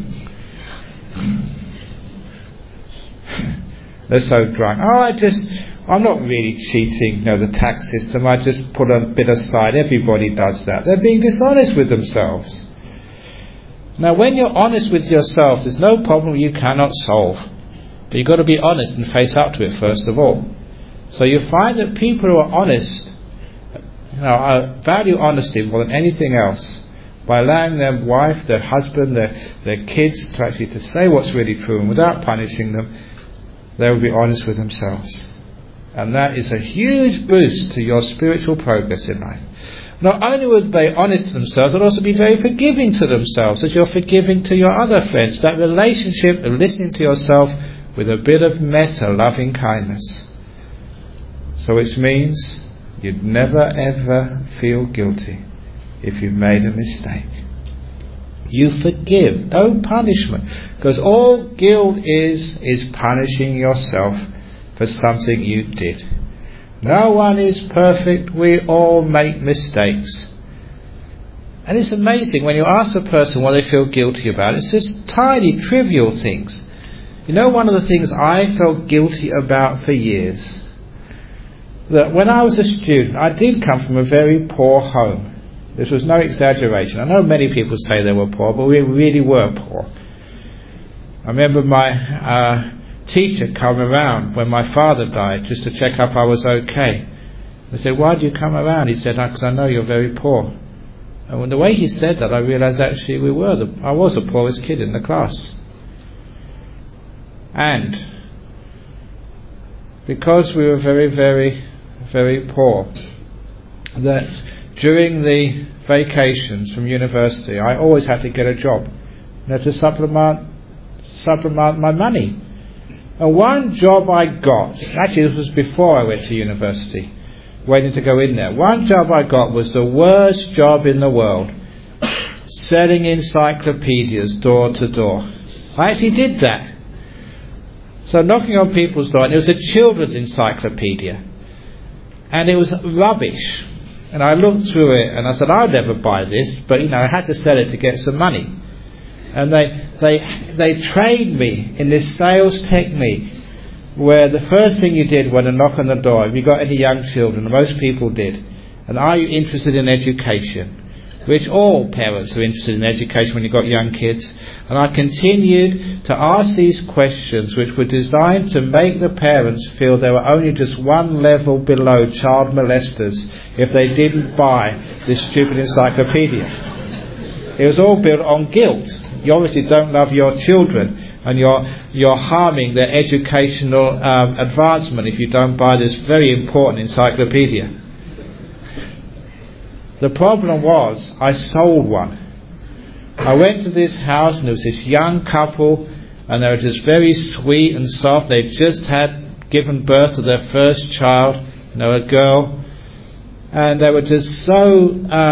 They're so drunk. I'm not really cheating, the tax system, I just put a bit aside, everybody does that. They're being dishonest with themselves. Now when you're honest with yourself, there's no problem you cannot solve. But you've got to be honest and face up to it first of all. So you find that people who are honest, value honesty more than anything else, by allowing their wife, their husband, their kids to say what's really true, and without punishing them, they will be honest with themselves. And that is a huge boost to your spiritual progress in life. Not only will they be honest to themselves, they'll also be very forgiving to themselves, as you're forgiving to your other friends. That relationship of listening to yourself with a bit of metta, loving kindness. So which means you'd never ever feel guilty if you've made a mistake. You forgive, no punishment. Because all guilt is punishing yourself for something you did. No one is perfect, we all make mistakes. And it's amazing when you ask a person what they feel guilty about, it's just tiny, trivial things. One of the things I felt guilty about for years, that when I was a student, I did come from a very poor home. This was no exaggeration. I know many people say they were poor, but we really were poor. I remember my teacher come around when my father died just to check up I was okay. I said, why do you come around? He said, because I know you're very poor. And the way he said that, I realised actually I was the poorest kid in the class. And because we were very, very, very poor, that during the vacations from university, I always had to get a job to supplement my money. And one job I got, actually this was before I went to university, waiting to go in there. One job I got was the worst job in the world, selling encyclopedias door to door. I actually did that. So knocking on people's door, and it was a children's encyclopedia, and it was rubbish. And I looked through it and I said, I'll never buy this, but I had to sell it to get some money. And they trained me in this sales technique, where the first thing you did when you knock on the door, if you got any young children, most people did, and are you interested in education? Which all parents are interested in education when you've got young kids. And I continued to ask these questions, which were designed to make the parents feel they were only just one level below child molesters if they didn't buy this stupid encyclopedia. It was all built on guilt. You obviously don't love your children, and you're harming their educational advancement if you don't buy this very important encyclopedia. The problem was, I sold one. I went to this house, and there was this young couple, and they were just very sweet and soft. They just had given birth to their first child, a girl, and they were just so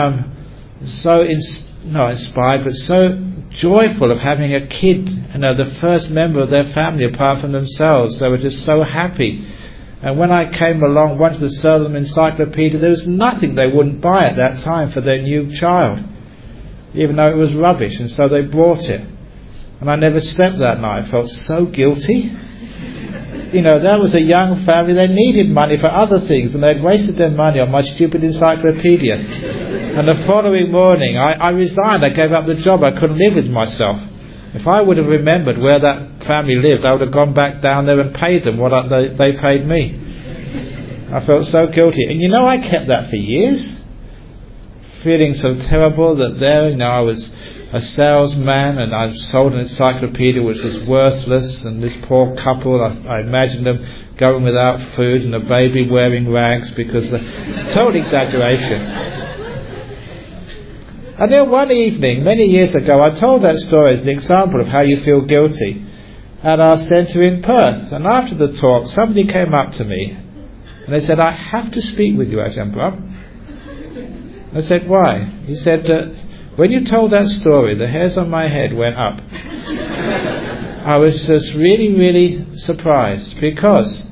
not inspired, but so joyful of having a kid, the first member of their family apart from themselves. They were just so happy. And when I came along, wanted to sell them encyclopedia, there was nothing they wouldn't buy at that time for their new child, even though it was rubbish, and so they bought it. And I never slept that night. I felt so guilty. That was a young family, they needed money for other things, and they'd wasted their money on my stupid encyclopedia. And the following morning, I resigned. I gave up the job. I couldn't live with myself. If I would have remembered where that family lived, I would have gone back down there and paid them what they paid me. I felt so guilty. And I kept that for years, feeling so terrible that I was a salesman and I sold an encyclopedia which was worthless, and this poor couple, I imagined them going without food and a baby wearing rags because total exaggeration. And then one evening, many years ago, I told that story as an example of how you feel guilty at our centre in Perth. And after the talk, somebody came up to me and they said, I have to speak with you, Ajahn Brahm. I said, why? He said, when you told that story, the hairs on my head went up. I was just really, really surprised, because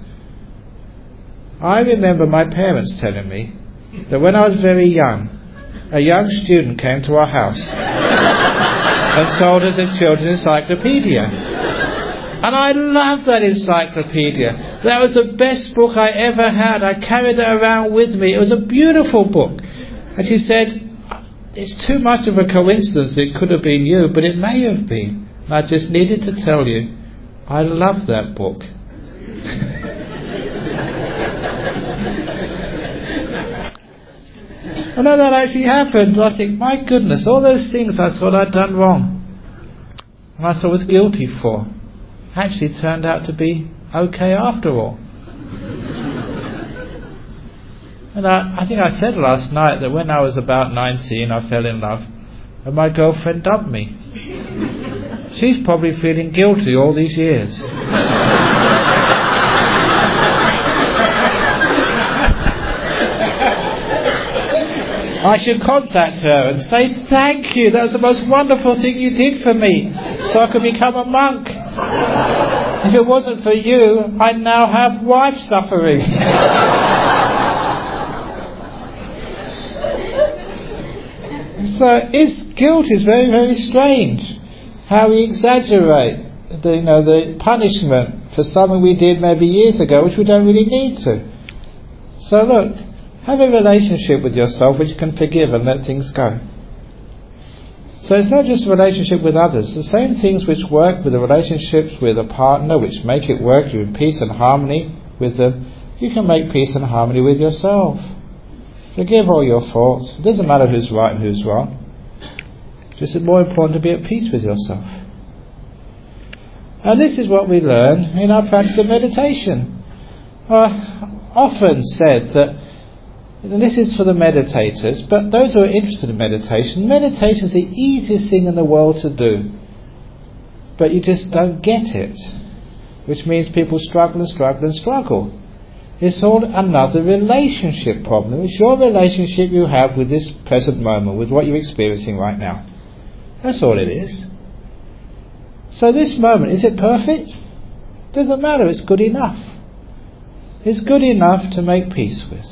I remember my parents telling me that when I was very young, a young student came to our house and sold us a children's encyclopedia. And I loved that encyclopedia. That was the best book I ever had. I carried it around with me. It was a beautiful book. And she said, it's too much of a coincidence it could have been you, but it may have been. And I just needed to tell you, I love that book. And then that actually happened. I think, my goodness, all those things I thought I'd done wrong, and I thought I was guilty for, actually turned out to be okay after all. And I think I said last night that when I was about 19 I fell in love, and my girlfriend dumped me. She's probably feeling guilty all these years. I should contact her and say, thank you, that was the most wonderful thing you did for me, so I could become a monk. If it wasn't for you, I'd now have wife suffering. So guilt is very, very strange. How we exaggerate the punishment for something we did maybe years ago, which we don't really need to. So look, have a relationship with yourself which can forgive and let things go. So it's not just a relationship with others. The same things which work with the relationships with a partner, which make it work, you're in peace and harmony with them, you can make peace and harmony with yourself. Forgive all your faults. It doesn't matter who's right and who's wrong. It's just more important to be at peace with yourself. And this is what we learn in our practice of meditation. Often said that, and this is for the meditators, but those who are interested in meditation is the easiest thing in the world to do. But you just don't get it. Which means people struggle and struggle and struggle. It's all another relationship problem. It's your relationship you have with this present moment, with what you're experiencing right now. That's all it is. So this moment, is it perfect? Doesn't matter, it's good enough. It's good enough to make peace with.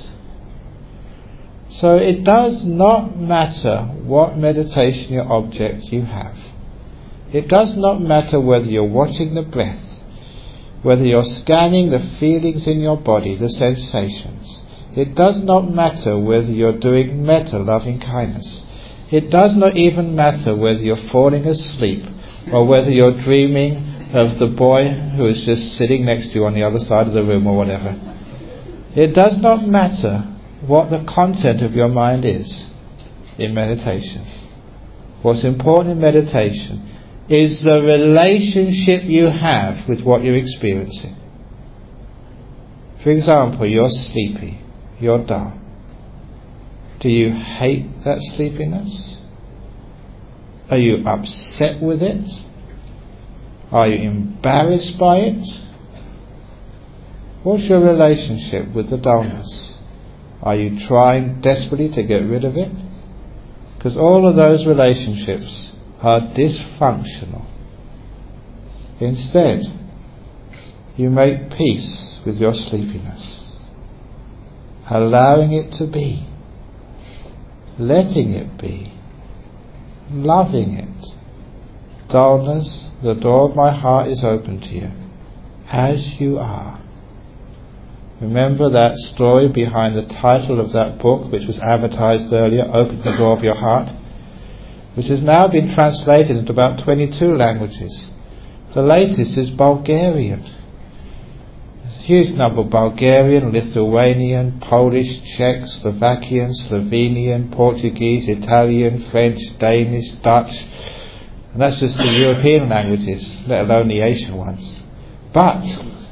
So it does not matter what meditation or object you have. It does not matter whether you're watching the breath, whether you're scanning the feelings in your body, the sensations. It does not matter whether you're doing metta, loving kindness. It does not even matter whether you're falling asleep or whether you're dreaming of the boy who is just sitting next to you on the other side of the room or whatever. It does not matter what the content of your mind is in meditation. What's important in meditation is the relationship you have with what you're experiencing. For example, you're sleepy, you're dull. Do you hate that sleepiness? Are you upset with it? Are you embarrassed by it? What's your relationship with the dullness? Are you trying desperately to get rid of it? Because all of those relationships are dysfunctional. Instead, you make peace with your sleepiness, allowing it to be, letting it be, loving it. Dullness, the door of my heart is open to you, as you are. Remember that story behind the title of that book, which was advertised earlier, Open the Door of Your Heart, which has now been translated into about 22 languages. The latest is Bulgarian. There's a huge number of Bulgarian, Lithuanian, Polish, Czech, Slovakian, Slovenian, Portuguese, Italian, French, Danish, Dutch, and that's just the European languages, let alone the Asian ones. But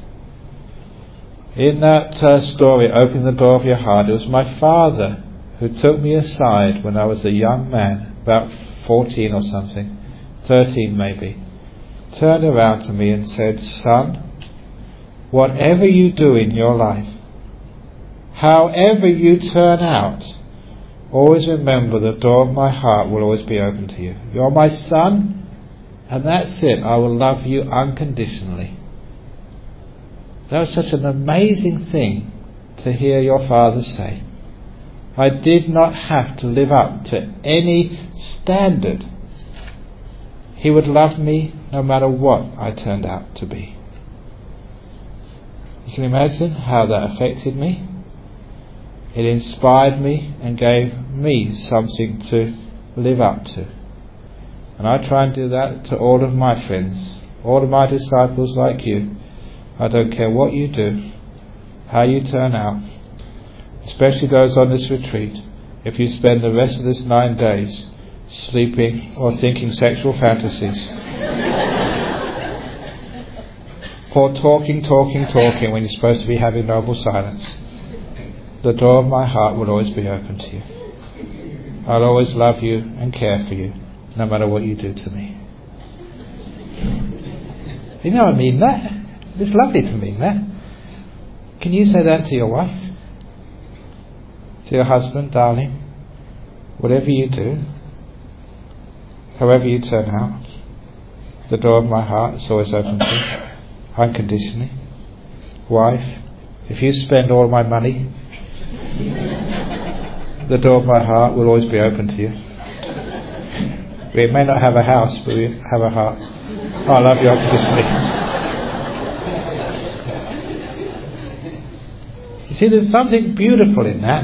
in that story, Open the Door of Your Heart, it was my father who took me aside when I was a young man, about 14 or something, 13 maybe, turned around to me and said, "Son, whatever you do in your life, however you turn out, always remember the door of my heart will always be open to you. You're my son, and that's it. I will love you unconditionally." That was such an amazing thing to hear your father say. I did not have to live up to any standard. He would love me no matter what I turned out to be. You can imagine how that affected me. It inspired me and gave me something to live up to. And I try and do that to all of my friends, all of my disciples like you. I don't care what you do, how you turn out, especially those on this retreat. If you spend the rest of this 9 days sleeping or thinking sexual fantasies, or talking when you're supposed to be having noble silence, the door of my heart will always be open to you. I'll always love you and care for you, no matter what you do to me. You know I mean that. It's lovely to mean that. Can you say that to your wife? To your husband, darling? Whatever you do, however you turn out, the door of my heart is always open to you, unconditionally. Wife, if you spend all my money, the door of my heart will always be open to you. We may not have a house, but we have a heart. I love you unconditionally. You see, there's something beautiful in that.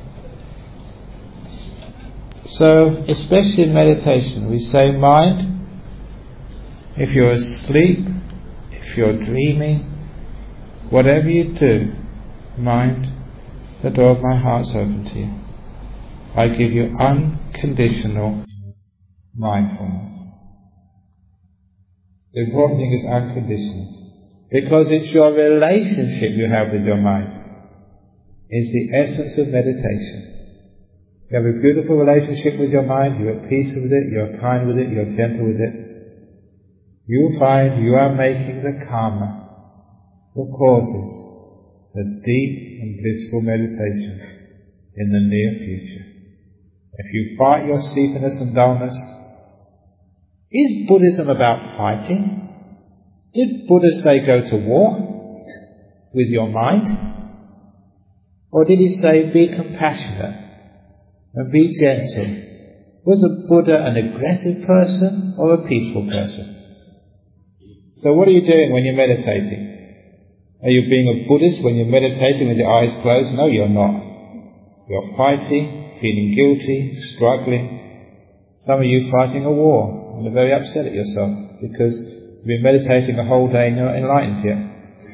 So, especially in meditation, we say, mind, if you're asleep, if you're dreaming, whatever you do, mind, the door of my heart's open to you. I give you unconditional mindfulness. The important thing is unconditional, because it's your relationship you have with your mind. It's the essence of meditation. You have a beautiful relationship with your mind, you're at peace with it, you're kind with it, you're gentle with it. You'll find you are making the karma, the causes, a deep and blissful meditation in the near future. If you fight your sleepiness and dullness, is Buddhism about fighting? Did Buddha say go to war with your mind? Or did he say be compassionate and be gentle? Was a Buddha an aggressive person or a peaceful person? So what are you doing when you're meditating? Are you being a Buddhist when you're meditating with your eyes closed? No, you're not. You're fighting, feeling guilty, struggling. Some of you fighting a war and are very upset at yourself because you've been meditating the whole day and you're not enlightened yet.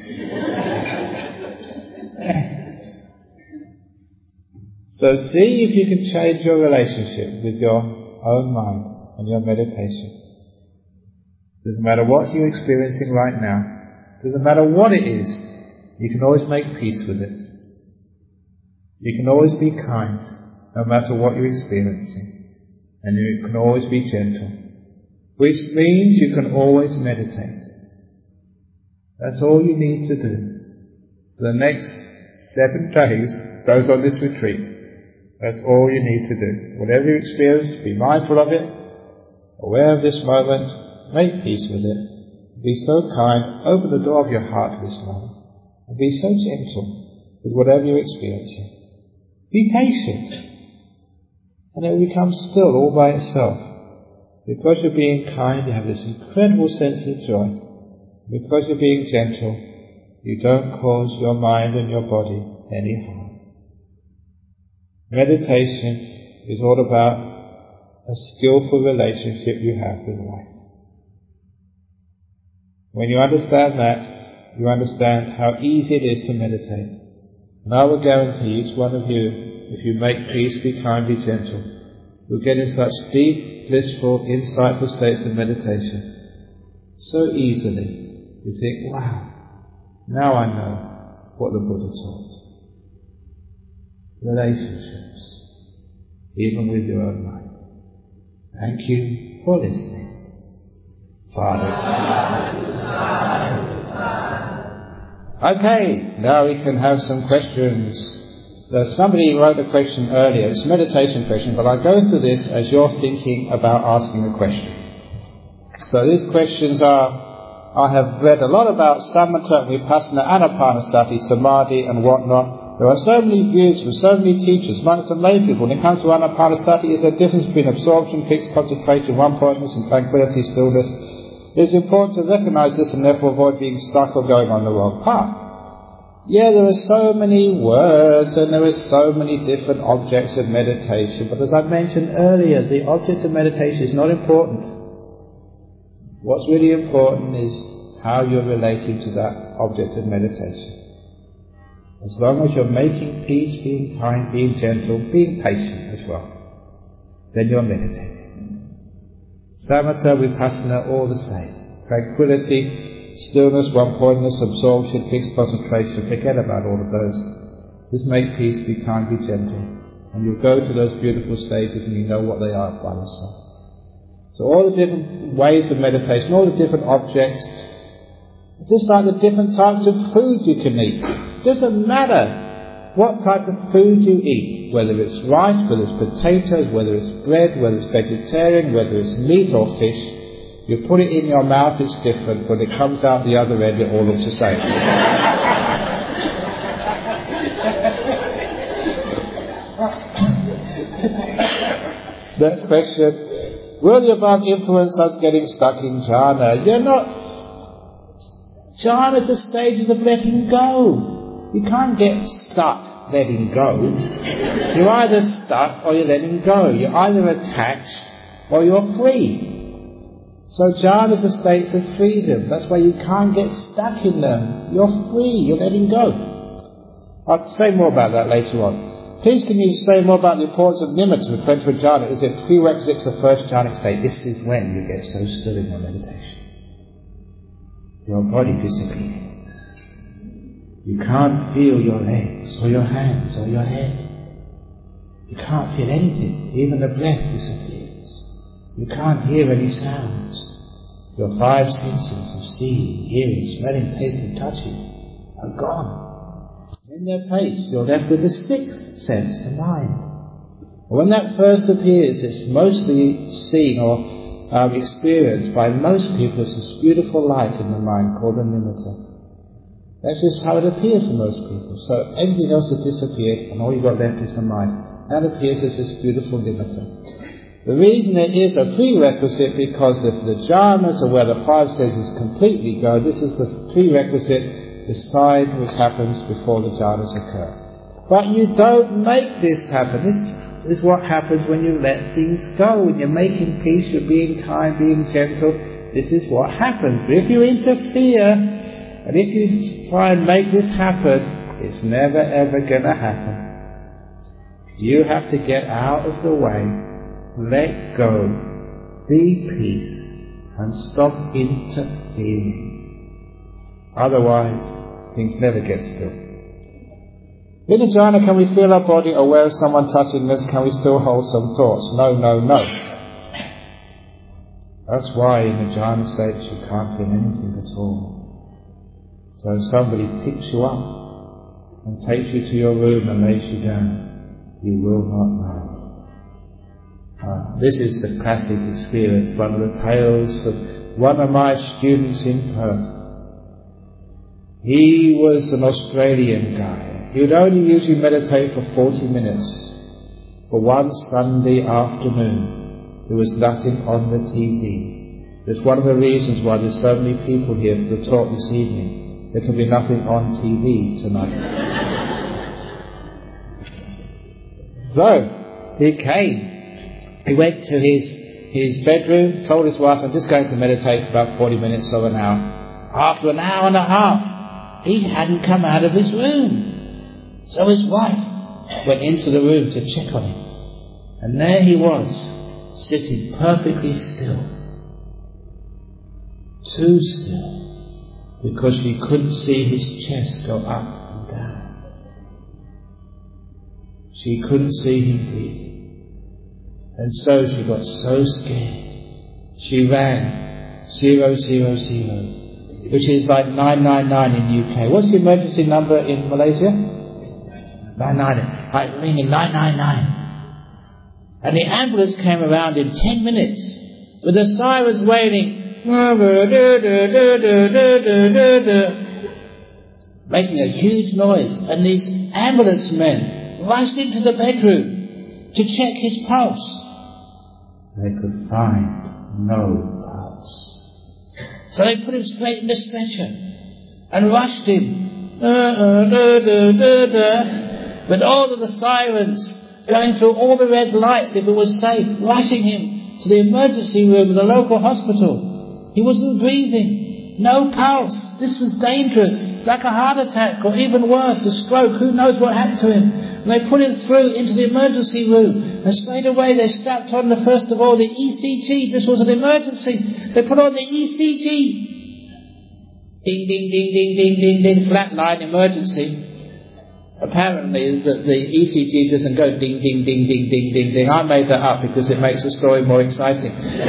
So see if you can change your relationship with your own mind and your meditation. Doesn't matter what you're experiencing right now. Doesn't matter what it is. You can always make peace with it. You can always be kind, no matter what you're experiencing. And you can always be gentle. Which means you can always meditate. That's all you need to do. For the next 7 days, goes on this retreat. That's all you need to do. Whatever you experience, be mindful of it, aware of this moment, make peace with it. Be so kind, open the door of your heart to this moment, and be so gentle with whatever you're experiencing. Be patient, and it will become still all by itself. Because you're being kind, you have this incredible sense of joy. Because you're being gentle, you don't cause your mind and your body any harm. Meditation is all about a skillful relationship you have with life. When you understand that, you understand how easy it is to meditate. And I will guarantee each one of you, if you make peace, be kind, be gentle, you'll get in such deep, blissful, insightful states of meditation so easily. You think, wow, now I know what the Buddha taught. Relationships, even with your own mind. Thank you for listening. Father. Okay, now we can have some questions. Somebody wrote a question earlier. It's a meditation question, but I go through this as you're thinking about asking a question. So these questions are, I have read a lot about samatha, vipassana, anapanasati, samadhi and whatnot. There are so many views from so many teachers, monks and lay people. When it comes to anapanasati, is there a difference between absorption, fixed concentration, one-pointedness and tranquility, stillness? It is important to recognize this and therefore avoid being stuck or going on the wrong path. Yeah, there are so many words and there are so many different objects of meditation, but as I mentioned earlier, the object of meditation is not important. What's really important is how you're relating to that object of meditation. As long as you're making peace, being kind, being gentle, being patient as well, then you're meditating. Samatha, vipassana, all the same. Tranquility, stillness, one-pointedness, absorption, fixed concentration, forget about all of those. Just make peace, be kind, be gentle. And you go to those beautiful stages and you know what they are by yourself. So all the different ways of meditation, all the different objects, just like the different types of food you can eat. It doesn't matter what type of food you eat, whether it's rice, whether it's potatoes, whether it's bread, whether it's vegetarian, whether it's meat or fish. You put it in your mouth, it's different. When it comes out the other end, it all looks the same. Next question. Will the above influence us getting stuck in jhana? You're not. Jhana is the stages of letting go. You can't get stuck letting go. You're either stuck or you're letting go. You're either attached or you're free. So jhana is the states of freedom. That's why you can't get stuck in them. You're free. You're letting go. I'll say more about that later on. Please can you say more about the importance of nimitta to enter jhana? Is it prerequisite to the first jhanic state? This is when you get so still in your meditation. Your body disappears. You can't feel your legs or your hands or your head. You can't feel anything. Even the breath disappears. You can't hear any sounds. Your 5 senses of seeing, hearing, smelling, tasting, touching are gone. In their place, you're left with the sixth sense, the mind. When that first appears, it's mostly seen or experienced by most people as this beautiful light in the mind called the nimitta. That's just how it appears for most people. So everything else has disappeared and all you've got left is the mind. That appears as this beautiful nimitta. The reason it is a prerequisite because if the jhanas are where the five senses completely go, this is the prerequisite, the sign which happens before the jhanas occur. But you don't make this happen. This is what happens when you let things go. When you're making peace, you're being kind, being gentle. This is what happens. But if you interfere, and if you try and make this happen, it's never ever going to happen. You have to get out of the way, let go, be peace, and stop interfering. Otherwise, things never get still. In a jhana, can we feel our body aware of someone touching us? Can we still hold some thoughts? No, no, no. That's why in a jhana state you can't feel anything at all. So if somebody picks you up and takes you to your room and lays you down, you will not know. This is the classic experience, one of the tales of one of my students in Perth. He was an Australian guy. He would only usually meditate for 40 minutes. For one Sunday afternoon, there was nothing on the TV. That's one of the reasons why there's so many people here for the talk this evening. There can be nothing on TV tonight. So, he came. He went to his bedroom, told his wife, I'm just going to meditate for about 40 minutes or an hour. After an hour and a half, he hadn't come out of his room. So his wife went into the room to check on him. And there he was, sitting perfectly still. Too still, because she couldn't see his chest go up and down. She couldn't see him breathing. And so she got so scared. She rang 000, which is like 999 in UK. What's the emergency number in Malaysia? 999. Like ringing 999. And the ambulance came around in 10 minutes with the sirens wailing, making a huge noise. And these ambulance men rushed into the bedroom to check his pulse. They could find no pulse. So they put him straight in the stretcher and rushed him. With all of the sirens going through all the red lights if it was safe, rushing him to the emergency room of the local hospital. He wasn't breathing. No pulse. This was dangerous. Like a heart attack or even worse, a stroke. Who knows what happened to him? And they put him through into the emergency room. And straight away they strapped on, first of all, the ECG. This was an emergency. They put on the ECG. Ding, ding, ding, ding, ding, ding, ding. Flatline emergency. Apparently the ECG doesn't go ding, ding, ding, ding, ding, ding, ding. I made that up because it makes the story more exciting.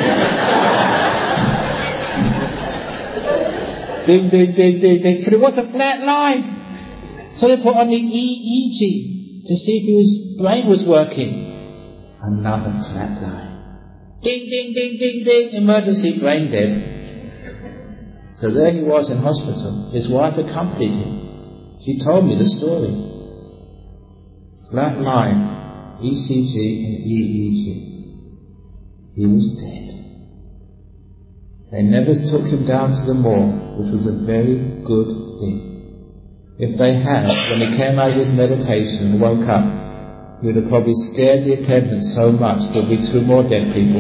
Ding, ding, ding, ding, ding. But it was a flat line. So they put on the EEG to see if his brain was working. Another flat line. Ding, ding, ding, ding, ding. Emergency, brain dead. So there he was in hospital. His wife accompanied him. She told me the story. Flat line, ECG and EEG. He was dead. They never took him down to the morgue, which was a very good thing. If they had, when he came out of his meditation and woke up, he would have probably scared the attendants so much there'd be 2 more dead people.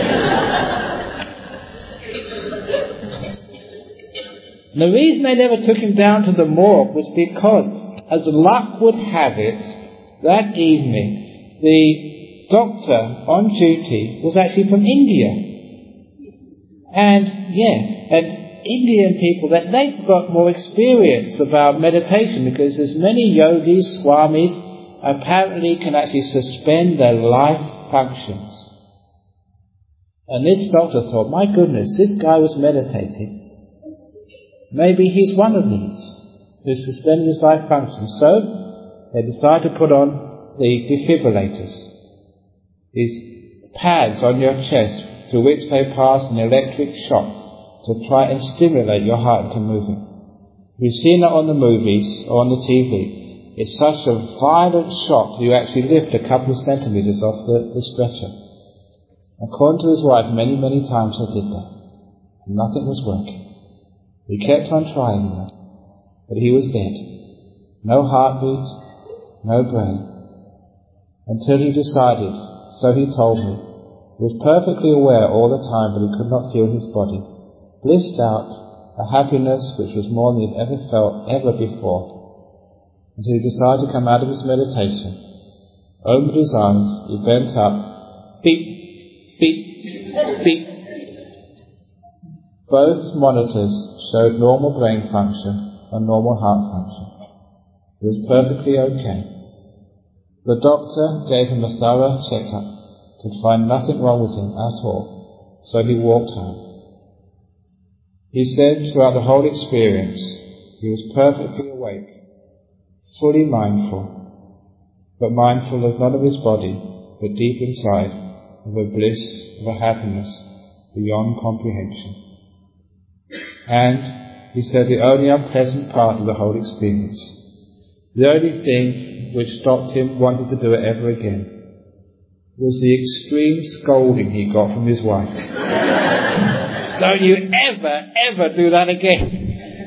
And the reason they never took him down to the morgue was because, as luck would have it, that evening, the doctor on duty was actually from India. And Indian people, that they've got more experience about meditation because there's many yogis, swamis, apparently can actually suspend their life functions. And this doctor thought, my goodness, this guy was meditating. Maybe he's one of these. He was suspending his life function. So they decided to put on the defibrillators, these pads on your chest through which they pass an electric shock to try and stimulate your heart into moving. You've seen it on the movies or on the TV. It's such a violent shock that you actually lift a couple of centimetres off the stretcher. According to his wife, many, many times I did that. And nothing was working. He kept on trying that. But he was dead. No heartbeat, no brain. Until he decided, so he told me, he was perfectly aware all the time that he could not feel his body, blissed out, a happiness which was more than he'd ever felt ever before. Until he decided to come out of his meditation, opened his arms, he bent up, beep, beep, beep. Both monitors showed normal brain function and normal heart function. He was perfectly okay. The doctor gave him a thorough check-up, could find nothing wrong with him at all, so he walked home. He said throughout the whole experience, he was perfectly awake, fully mindful, but mindful of not of his body, but deep inside, of a bliss, of a happiness beyond comprehension. And he said the only unpleasant part of the whole experience, the only thing which stopped him wanting to do it ever again, was the extreme scolding he got from his wife. Don't you ever, ever do that again.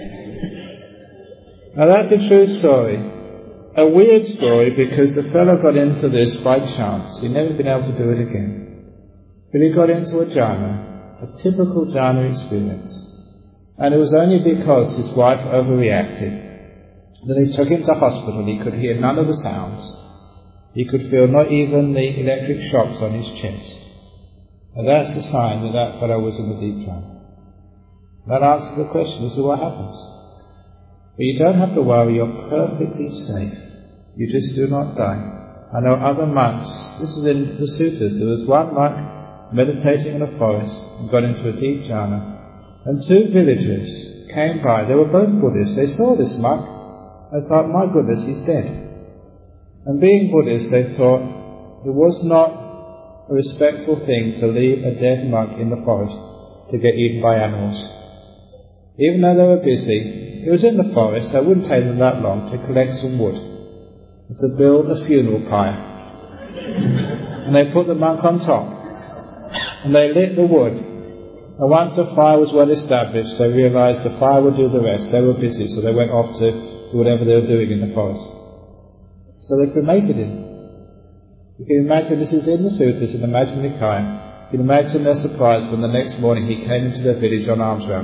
Now that's a true story. A weird story because the fellow got into this by chance. He'd never been able to do it again. But he got into a jhana, a typical jhana experience. And it was only because his wife overreacted that they took him to hospital. He could hear none of the sounds. He could feel not even the electric shocks on his chest. And that's the sign that that fellow was in the deep jhana. That answers the question. This is what happens. But you don't have to worry. You're perfectly safe. You just do not die. I know other monks. This is in the suttas. There was one monk meditating in a forest and got into a deep jhana. And two villagers came by. They were both Buddhists. They saw this monk and thought, my goodness, he's dead. And being Buddhists, they thought it was not a respectful thing to leave a dead monk in the forest to get eaten by animals. Even though they were busy, it was in the forest, so it wouldn't take them that long to collect some wood and to build a funeral pyre. And they put the monk on top and they lit the wood. And once the fire was well established, they realized the fire would do the rest. They were busy, so they went off to do whatever they were doing in the forest. So they cremated him. You can imagine, this is in the sutras, in the Majjhima Nikaya. You can imagine their surprise when the next morning he came into their village on arms round.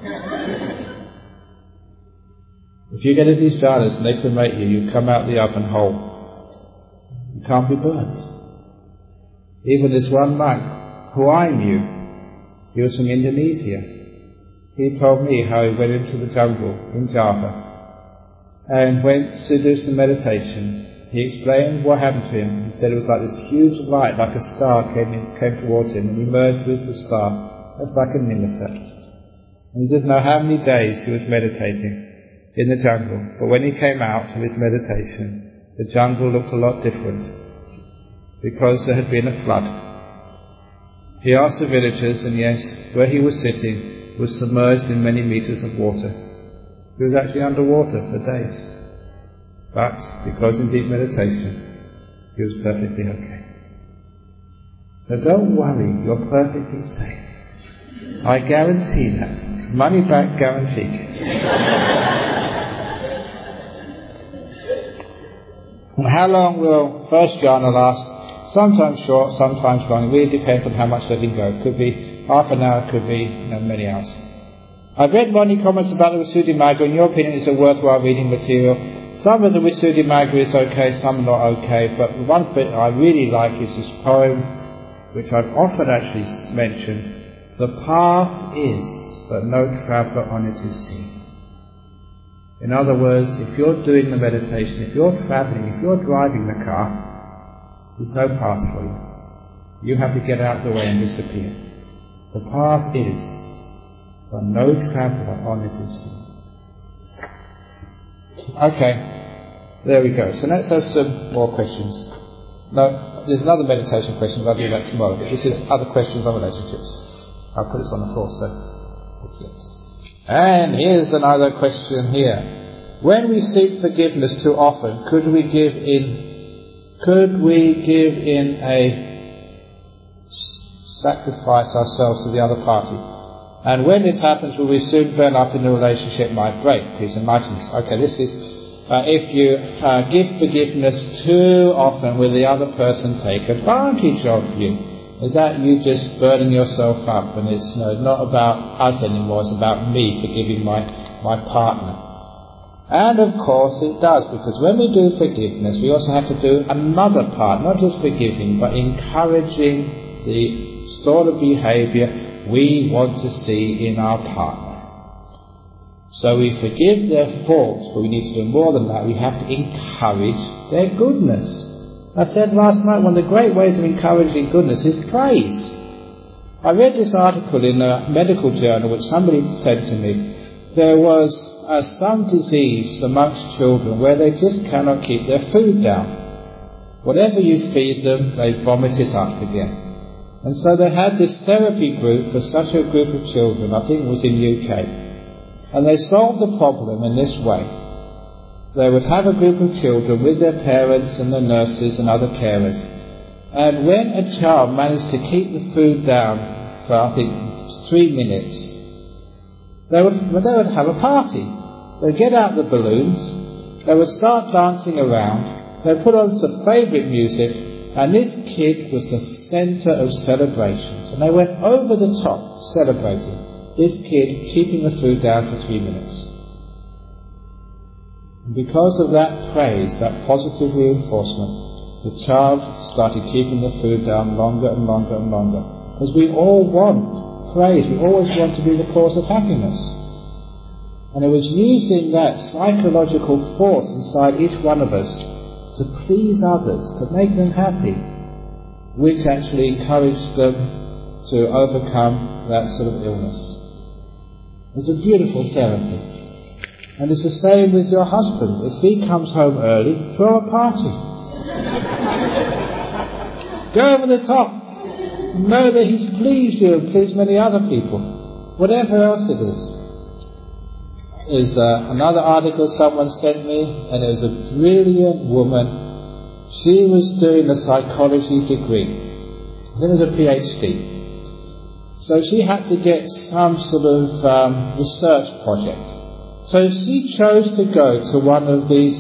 If you get into these jhanas and they cremate you, you come out the oven whole. You can't be burnt. Even this one monk, who I knew, he was from Indonesia. He told me how he went into the jungle in Java and went to do some meditation. He explained what happened to him. He said it was like this huge light, like a star came towards him and he merged with the star. That's like a nimitta. And he doesn't know how many days he was meditating in the jungle. But when he came out of his meditation, the jungle looked a lot different because there had been a flood. He asked the villagers, and yes, where he was sitting was submerged in many meters of water. He was actually underwater for days. But because in deep meditation, he was perfectly okay. So don't worry, you're perfectly safe. I guarantee that. Money back guarantee. And how long will first jhana last? Sometimes short, sometimes long. It really depends on how much they can go. It could be half an hour, it could be many hours. I've read many comments about the Visuddhimagga. In your opinion, it's a worthwhile reading material. Some of the Visuddhimagga is okay, some are not okay. But the one bit I really like is this poem, which I've often actually mentioned. The path is, but no traveller on it is seen. In other words, if you're doing the meditation, if you're travelling, if you're driving the car, there's no path for you. You have to get out of the way and disappear. The path is, but no traveller on it is seen. Okay, there we go. So let's have some more questions. No, there's another meditation question, but I'll do that tomorrow. This is other questions on relationships. I'll put this on the floor, so. And here's another question here. When we seek forgiveness too often, could we give in a sacrifice ourselves to the other party? And when this happens, will we soon burn up and the relationship might break? Please enlighten us. Okay, this is if you give forgiveness too often, will the other person take advantage of you? Is that you just burning yourself up? And it's not about us anymore, it's about me forgiving my partner. And of course it does, because when we do forgiveness, we also have to do another part, not just forgiving, but encouraging the sort of behaviour we want to see in our partner. So we forgive their faults, but we need to do more than that. We have to encourage their goodness. I said last night, one of the great ways of encouraging goodness is praise. I read this article in a medical journal which somebody sent to me. There was some disease amongst children where they just cannot keep their food down. Whatever you feed them, they vomit it up again. And so they had this therapy group for such a group of children, I think it was in UK. And they solved the problem in this way. They would have a group of children with their parents and the nurses and other carers. And when a child managed to keep the food down for, I think, 3 minutes, they would have a party. They'd get out the balloons, they would start dancing around, they'd put on some favourite music, and this kid was the centre of celebrations. And they went over the top celebrating this kid keeping the food down for 3 minutes. And because of that praise, that positive reinforcement, the child started keeping the food down longer and longer and longer. Because we all want praise, we always want to be the cause of happiness. And it was using that psychological force inside each one of us to please others, to make them happy, which actually encouraged them to overcome that sort of illness. It's a beautiful therapy. And it's the same with your husband. If he comes home early, throw a party. Go over the top. Know that he's pleased you and pleased many other people. Whatever else it is. There's another article someone sent me, and it was a brilliant woman. She was doing a psychology degree. Then it was a PhD. So she had to get some sort of research project. So she chose to go to one of these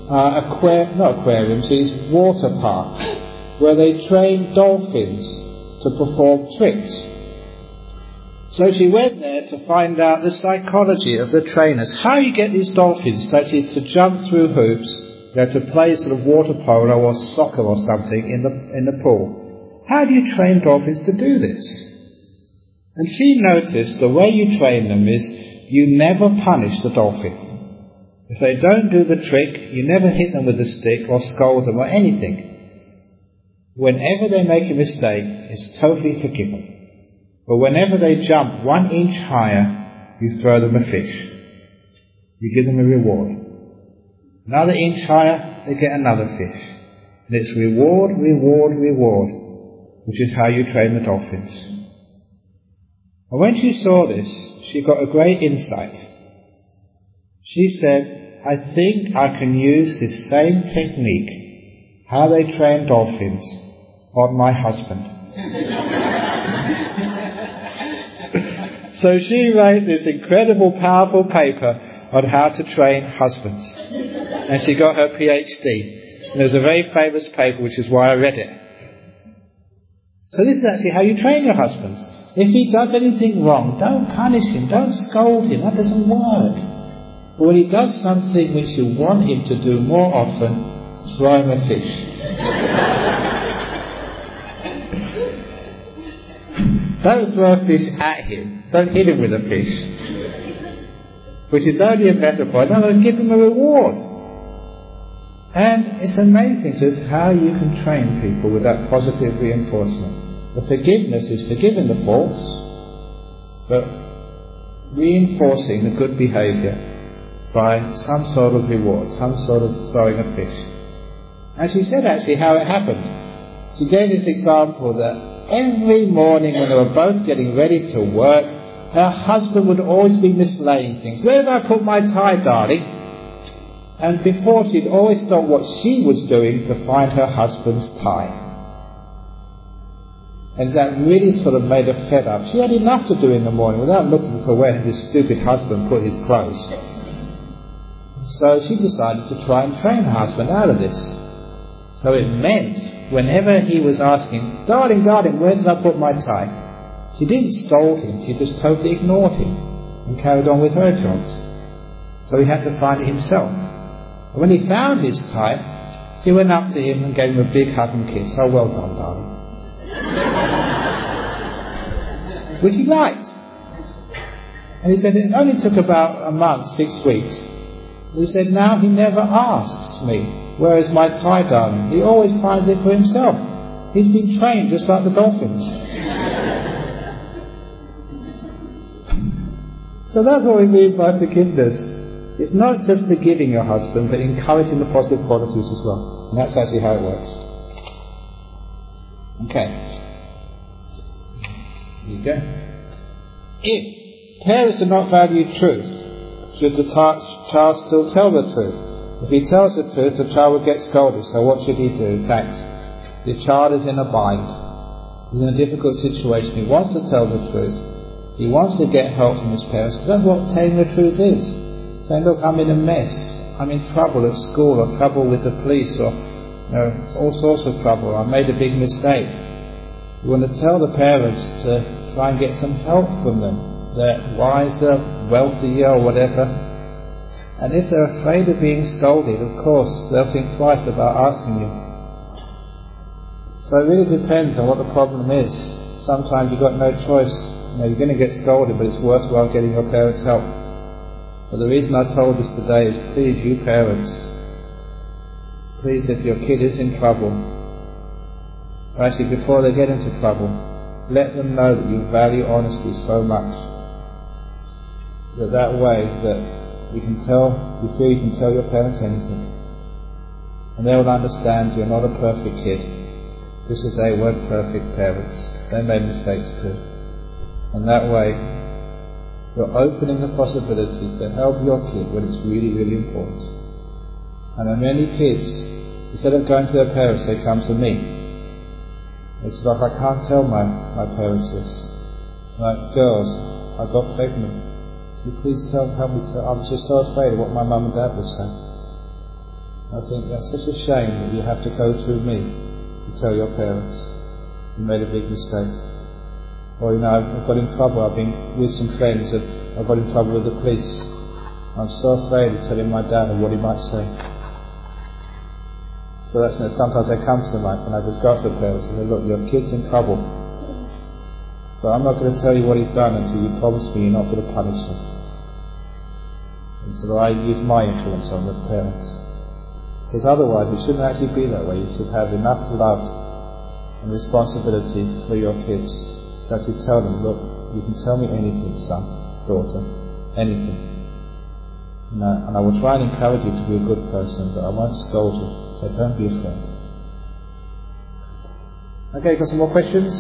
these water parks, where they train dolphins to perform tricks. So she went there to find out the psychology of the trainers. How you get these dolphins to jump through hoops, to play sort of water polo or soccer or something in the pool. How do you train dolphins to do this? And she noticed the way you train them is you never punish the dolphin. If they don't do the trick, you never hit them with a stick or scold them or anything. Whenever they make a mistake, it's totally forgiven. But whenever they jump 1 inch higher, you throw them a fish. You give them a reward. Another inch higher, they get another fish. And it's reward, reward, reward, which is how you train the dolphins. And when she saw this, she got a great insight. She said, I think I can use this same technique, how they train dolphins, on my husband. So she wrote this incredible, powerful paper on how to train husbands. And she got her PhD. And it was a very famous paper, which is why I read it. So this is actually how you train your husbands. If he does anything wrong, don't punish him, don't scold him, that doesn't work. But when he does something which you want him to do more often, throw him a fish. Don't throw a fish at him, don't hit him with a fish, which is only a metaphor. No, give him a reward. And it's amazing just how you can train people with that positive reinforcement. The forgiveness is forgiving the faults, but reinforcing the good behaviour. by some sort of reward, some sort of throwing a fish. And she said actually how it happened. She gave this example that every morning when they were both getting ready to work, her husband would always be mislaying things. Where did I put my tie, darling? And before she'd always thought what she was doing to find her husband's tie. And that really sort of made her fed up. She had enough to do in the morning without looking for where this stupid husband put his clothes. So she decided to try and train her husband out of this. So it meant whenever he was asking, darling, where did I put my tie? She didn't scold him, she just totally ignored him and carried on with her jobs. So he had to find it himself. And when he found his tie, she went up to him and gave him a big hug and kiss. Oh, well done, darling. Which he liked. And he said it only took about a month, 6 weeks. He said now he never asks me, where is my tie, darling? He always finds it for himself. He's been trained just like the dolphins. So that's what we mean by forgiveness. It's not just forgiving your husband, but encouraging the positive qualities as well. And that's actually how it works. Okay. Here you go. If parents do not value truth, should the child still tell the truth? If he tells the truth, the child will get scolded. So what should he do? Thanks. The child is in a bind. He's in a difficult situation. He wants to tell the truth. He wants to get help from his parents, because that's what telling the truth is. Saying, look, I'm in a mess. I'm in trouble at school, or trouble with the police, or all sorts of trouble. I made a big mistake. You want to tell the parents to try and get some help from them. They're wiser, wealthier, or whatever. And if they're afraid of being scolded, of course, they'll think twice about asking you. So it really depends on what the problem is. Sometimes you've got no choice. You're going to get scolded, but it's worthwhile getting your parents' help. But the reason I told this today is, please, you parents, please, if your kid is in trouble, or actually before they get into trouble, let them know that you value honesty so much that way that you feel you can tell your parents anything, and they will understand you're not a perfect kid, just as they weren't perfect parents. They made mistakes too. And that way you're opening the possibility to help your kid when it's really, really important. And there are many kids, instead of going to their parents, they come to me. It's like, I can't tell my parents this. Like, girls, I got pregnant. Can you please help me tell? I'm just so afraid of what my mum and dad would say. I think that's such a shame that you have to go through me to tell your parents you made a big mistake. Or, I've got in trouble, I've been with some friends, and I've got in trouble with the police. I'm so afraid of telling my dad and what he might say. So that's sometimes I come to them when I just go to the parents and say, look, your kid's in trouble, but I'm not going to tell you what he's done until you promise me you're not going to punish him. And so I use my influence on the parents. Because otherwise it shouldn't actually be that way. You should have enough love and responsibility for your kids to actually tell them, look, you can tell me anything, son, daughter, anything. And I will try and encourage you to be a good person, but I won't scold you. So don't be afraid. Okay, got some more questions?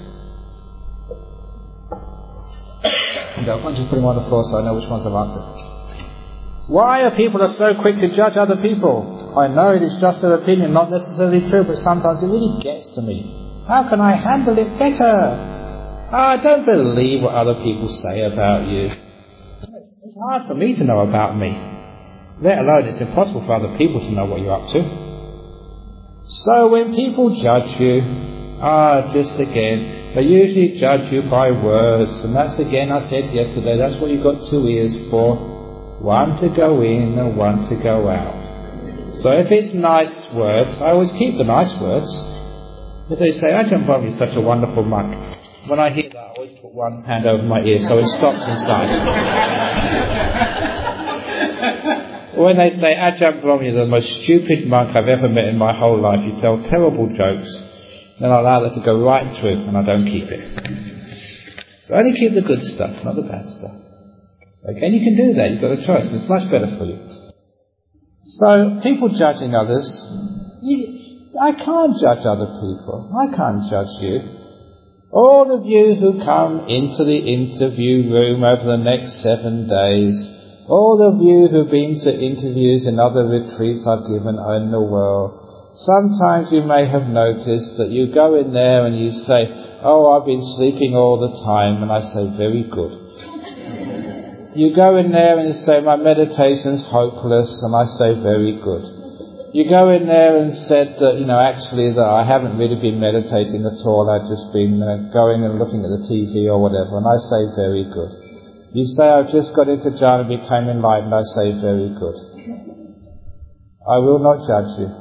No, I'm just putting them on the floor so I know which ones I've answered. Why are people so quick to judge other people? I know it is just their opinion, not necessarily true, but sometimes it really gets to me. How can I handle it better? I don't believe what other people say about you. It's hard for me to know about me. Let alone it's impossible for other people to know what you're up to. So when people judge you, just again, they usually judge you by words. And that's again, I said yesterday, that's what you've got 2 ears for. One to go in and one to go out. So if it's nice words, I always keep the nice words. If they say, Ajahn Brahm, you're such a wonderful monk. When I hear that, I always put one hand over my ear so it stops inside. When they say, Ajahn Brahm, you're the most stupid monk I've ever met in my whole life, you tell terrible jokes, then I allow that to go right through and I don't keep it. So I only keep the good stuff, not the bad stuff. Okay, and you can do that. You've got a choice, and it's much better for you. So, people judging others, I can't judge other people. I can't judge you. All of you who come into the interview room over the next 7 days, all of you who've been to interviews in other retreats I've given in the world, sometimes you may have noticed that you go in there and you say, oh, I've been sleeping all the time, and I say, very good. You go in there and you say, my meditation's hopeless, and I say, very good. You go in there and said that, actually that I haven't really been meditating at all, I've just been going and looking at the TV or whatever, and I say, very good. You say, I've just got into jhana and became enlightened, I say, very good. I will not judge you.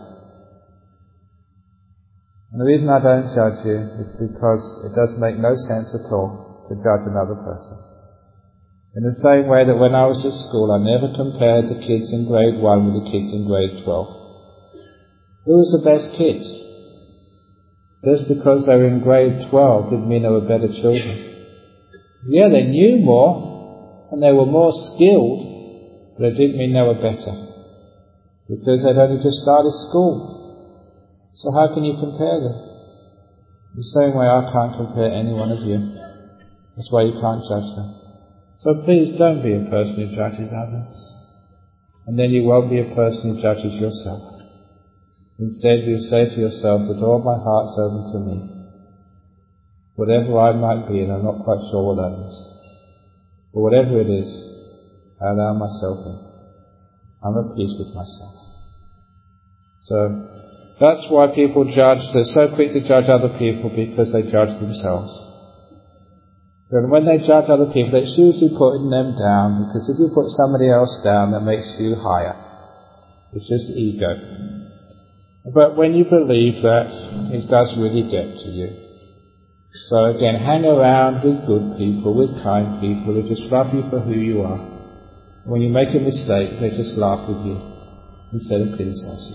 And the reason I don't judge you is because it does make no sense at all to judge another person. In the same way that when I was at school, I never compared the kids in grade 1 with the kids in grade 12. Who was the best kids? Just because they were in grade 12 didn't mean they were better children. Yeah, they knew more, and they were more skilled, but it didn't mean they were better. Because they'd only just started school. So how can you compare them? The same way I can't compare any one of you. That's why you can't judge them. So please don't be a person who judges others. And then you won't be a person who judges yourself. Instead, you say to yourself that all my heart's open to me. Whatever I might be, and I'm not quite sure what that is. But whatever it is, I allow myself in. I'm at peace with myself. So, that's why people judge. They're so quick to judge other people because they judge themselves. And when they judge other people, it's usually putting them down, because if you put somebody else down, that makes you higher. It's just ego. But when you believe that, it does really get to you. So again, hang around with good people, with kind people who just love you for who you are. When you make a mistake, they just laugh with you instead of criticize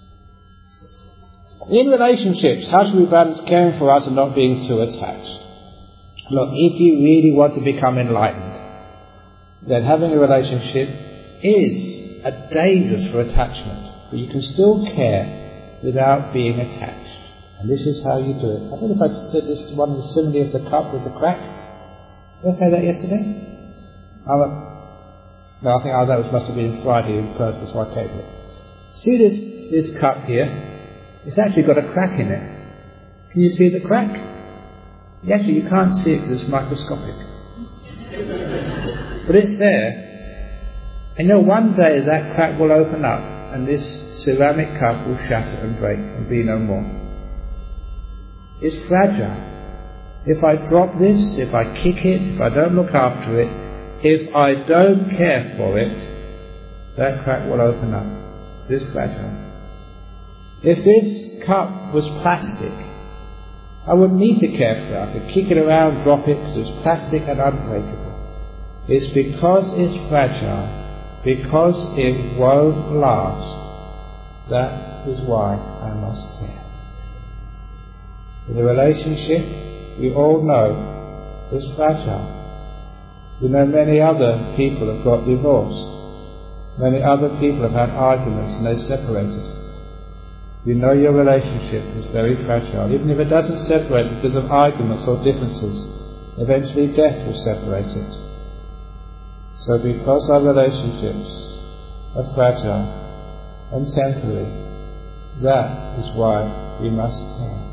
you. In relationships, how should we balance caring for us and not being too attached? Look, if you really want to become enlightened, then having a relationship is dangerous for attachment. But you can still care without being attached. And this is how you do it. I don't know if I said this one, the simile of the cup with the crack. Did I say that yesterday? No, I think that must have been Friday in Perth before I came here. See this cup here? It's actually got a crack in it. Can you see the crack? Actually, you can't see it because it's microscopic. But it's there. And one day that crack will open up and this ceramic cup will shatter and break and be no more. It's fragile. If I drop this, if I kick it, if I don't look after it, if I don't care for it, that crack will open up. It's fragile. If this cup was plastic, I wouldn't need to care for it. I could kick it around, drop it, because it's plastic and unbreakable. It's because it's fragile, because it won't last, that is why I must care. In a relationship, we all know it's fragile. We know many other people have got divorced. Many other people have had arguments and they separated. You know your relationship is very fragile. Even if it doesn't separate because of arguments or differences, eventually death will separate it. So because our relationships are fragile and temporary, that is why we must care.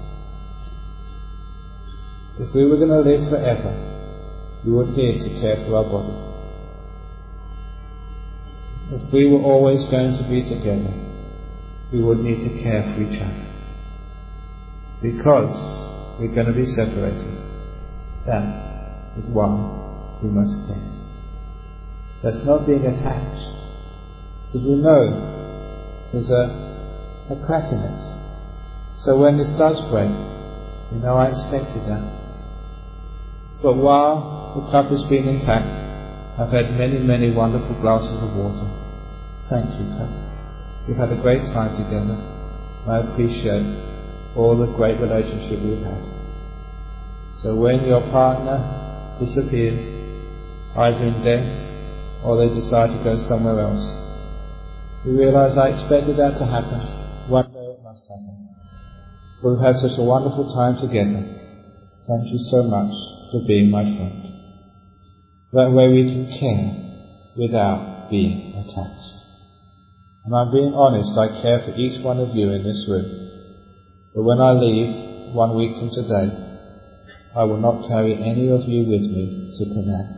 If we were going to live forever, we would need to care for our body. If we were always going to be together, we would need to care for each other. Because we're going to be separated, that is why we must care. That's not being attached, because we know there's a crack in it. So when this does break, we know I expected that. But while the cup has been intact, I've had many, many wonderful glasses of water. Thank you, cup. We've had a great time together. I appreciate all the great relationship we've had. So when your partner disappears, either in death or they decide to go somewhere else. We realise I expected that to happen. One day it must happen. But we've had such a wonderful time together. Thank you so much for being my friend. That way we can care without being attached. And I'm being honest, I care for each one of you in this room. But when I leave 1 week from today, I will not carry any of you with me to Penang.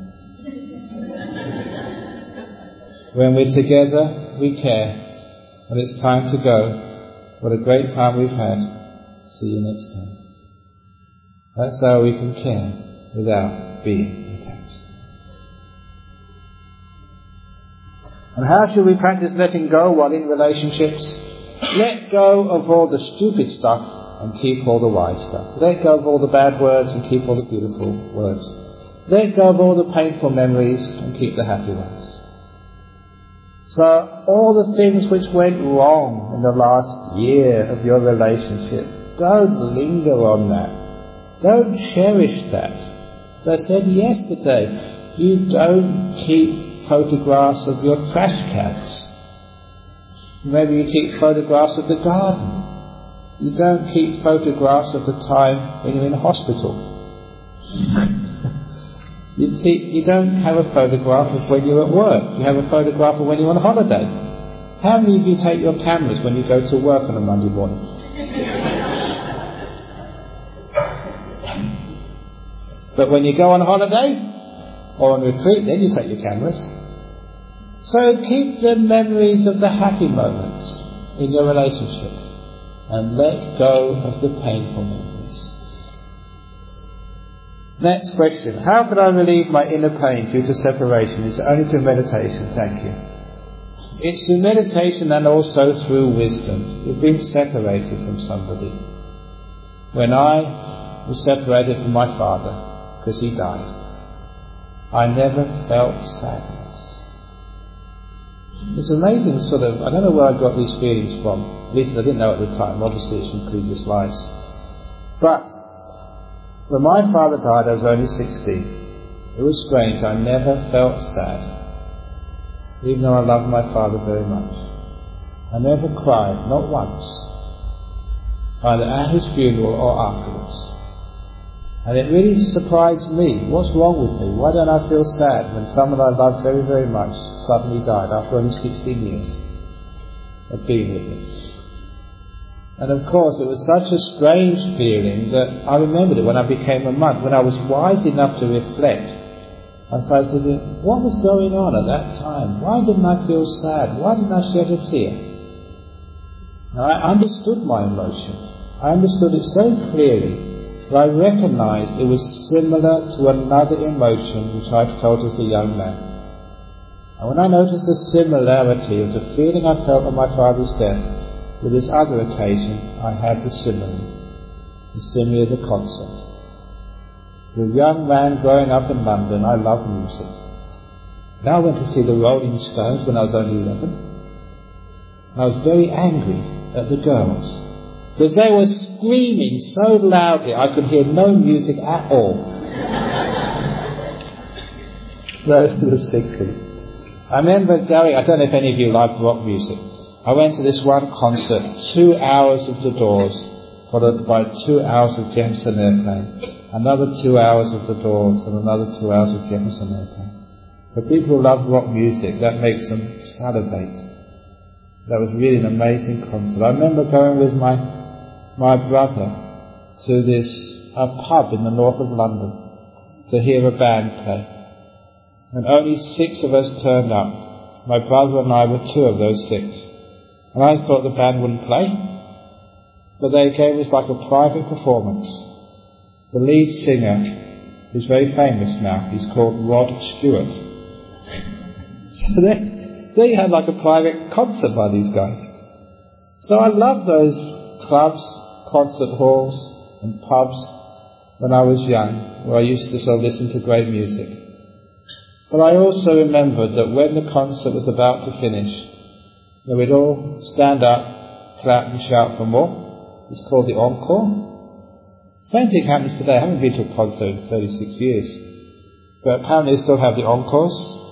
When we're together, we care. When it's time to go, what a great time we've had. See you next time. That's how we can care without being attached. And how should we practice letting go while in relationships? Let go of all the stupid stuff and keep all the wise stuff. Let go of all the bad words and keep all the beautiful words. Let go of all the painful memories and keep the happy ones. So all the things which went wrong in the last year of your relationship, don't linger on that. Don't cherish that. As I said yesterday, you don't keep photographs of your trash cans. Maybe you keep photographs of the garden. You don't keep photographs of the time when you're in hospital. You don't have a photograph of when you're at work. You have a photograph of when you're on holiday. How many of you take your cameras when you go to work on a Monday morning? But when you go on holiday or on retreat, then you take your cameras. So keep the memories of the happy moments in your relationship and let go of the painful memories. Next question. How could I relieve my inner pain due to separation? It's only through meditation. Thank you. It's through meditation and also through wisdom. You've been separated from somebody. When I was separated from my father, because he died, I never felt sadness. It's amazing I don't know where I got these feelings from. At least I didn't know at the time. Obviously it's from previous lives. But when my father died, I was only 16. It was strange. I never felt sad, even though I loved my father very much. I never cried, not once, either at his funeral or afterwards. And it really surprised me. What's wrong with me? Why don't I feel sad when someone I loved very, very much suddenly died after only 16 years of being with him? And of course it was such a strange feeling that I remembered it when I became a monk. When I was wise enough to reflect, I started thinking, what was going on at that time? Why didn't I feel sad? Why didn't I shed a tear? Now I understood my emotion. I understood it so clearly that I recognized it was similar to another emotion which I'd felt as a young man. And when I noticed the similarity of the feeling I felt on my father's death with this other occasion, I had the simile of the concert. For a young man growing up in London, I loved music. And I went to see the Rolling Stones when I was only 11. I was very angry at the girls, because they were screaming so loudly I could hear no music at all. Those were the 60s. I remember going, I don't know if any of you like rock music. I went to this one concert, 2 hours of the Doors, followed by 2 hours of Jefferson Airplane, another 2 hours of the Doors, and another 2 hours of Jefferson Airplane. For people who love rock music, that makes them salivate. That was really an amazing concert. I remember going with my brother to a pub in the north of London to hear a band play. And only 6 of us turned up. My brother and I were 2 of those 6. And I thought the band wouldn't play, but they gave us like a private performance. The lead singer is very famous now. He's called Rod Stewart. So they had like a private concert by these guys. So I loved those clubs, concert halls and pubs when I was young, where I used to listen to great music. But I also remembered that when the concert was about to finish, they would all stand up, clap and shout for more. It's called the encore. Same thing happens today. I haven't been to a concert in 36 years. But apparently they still have the encores.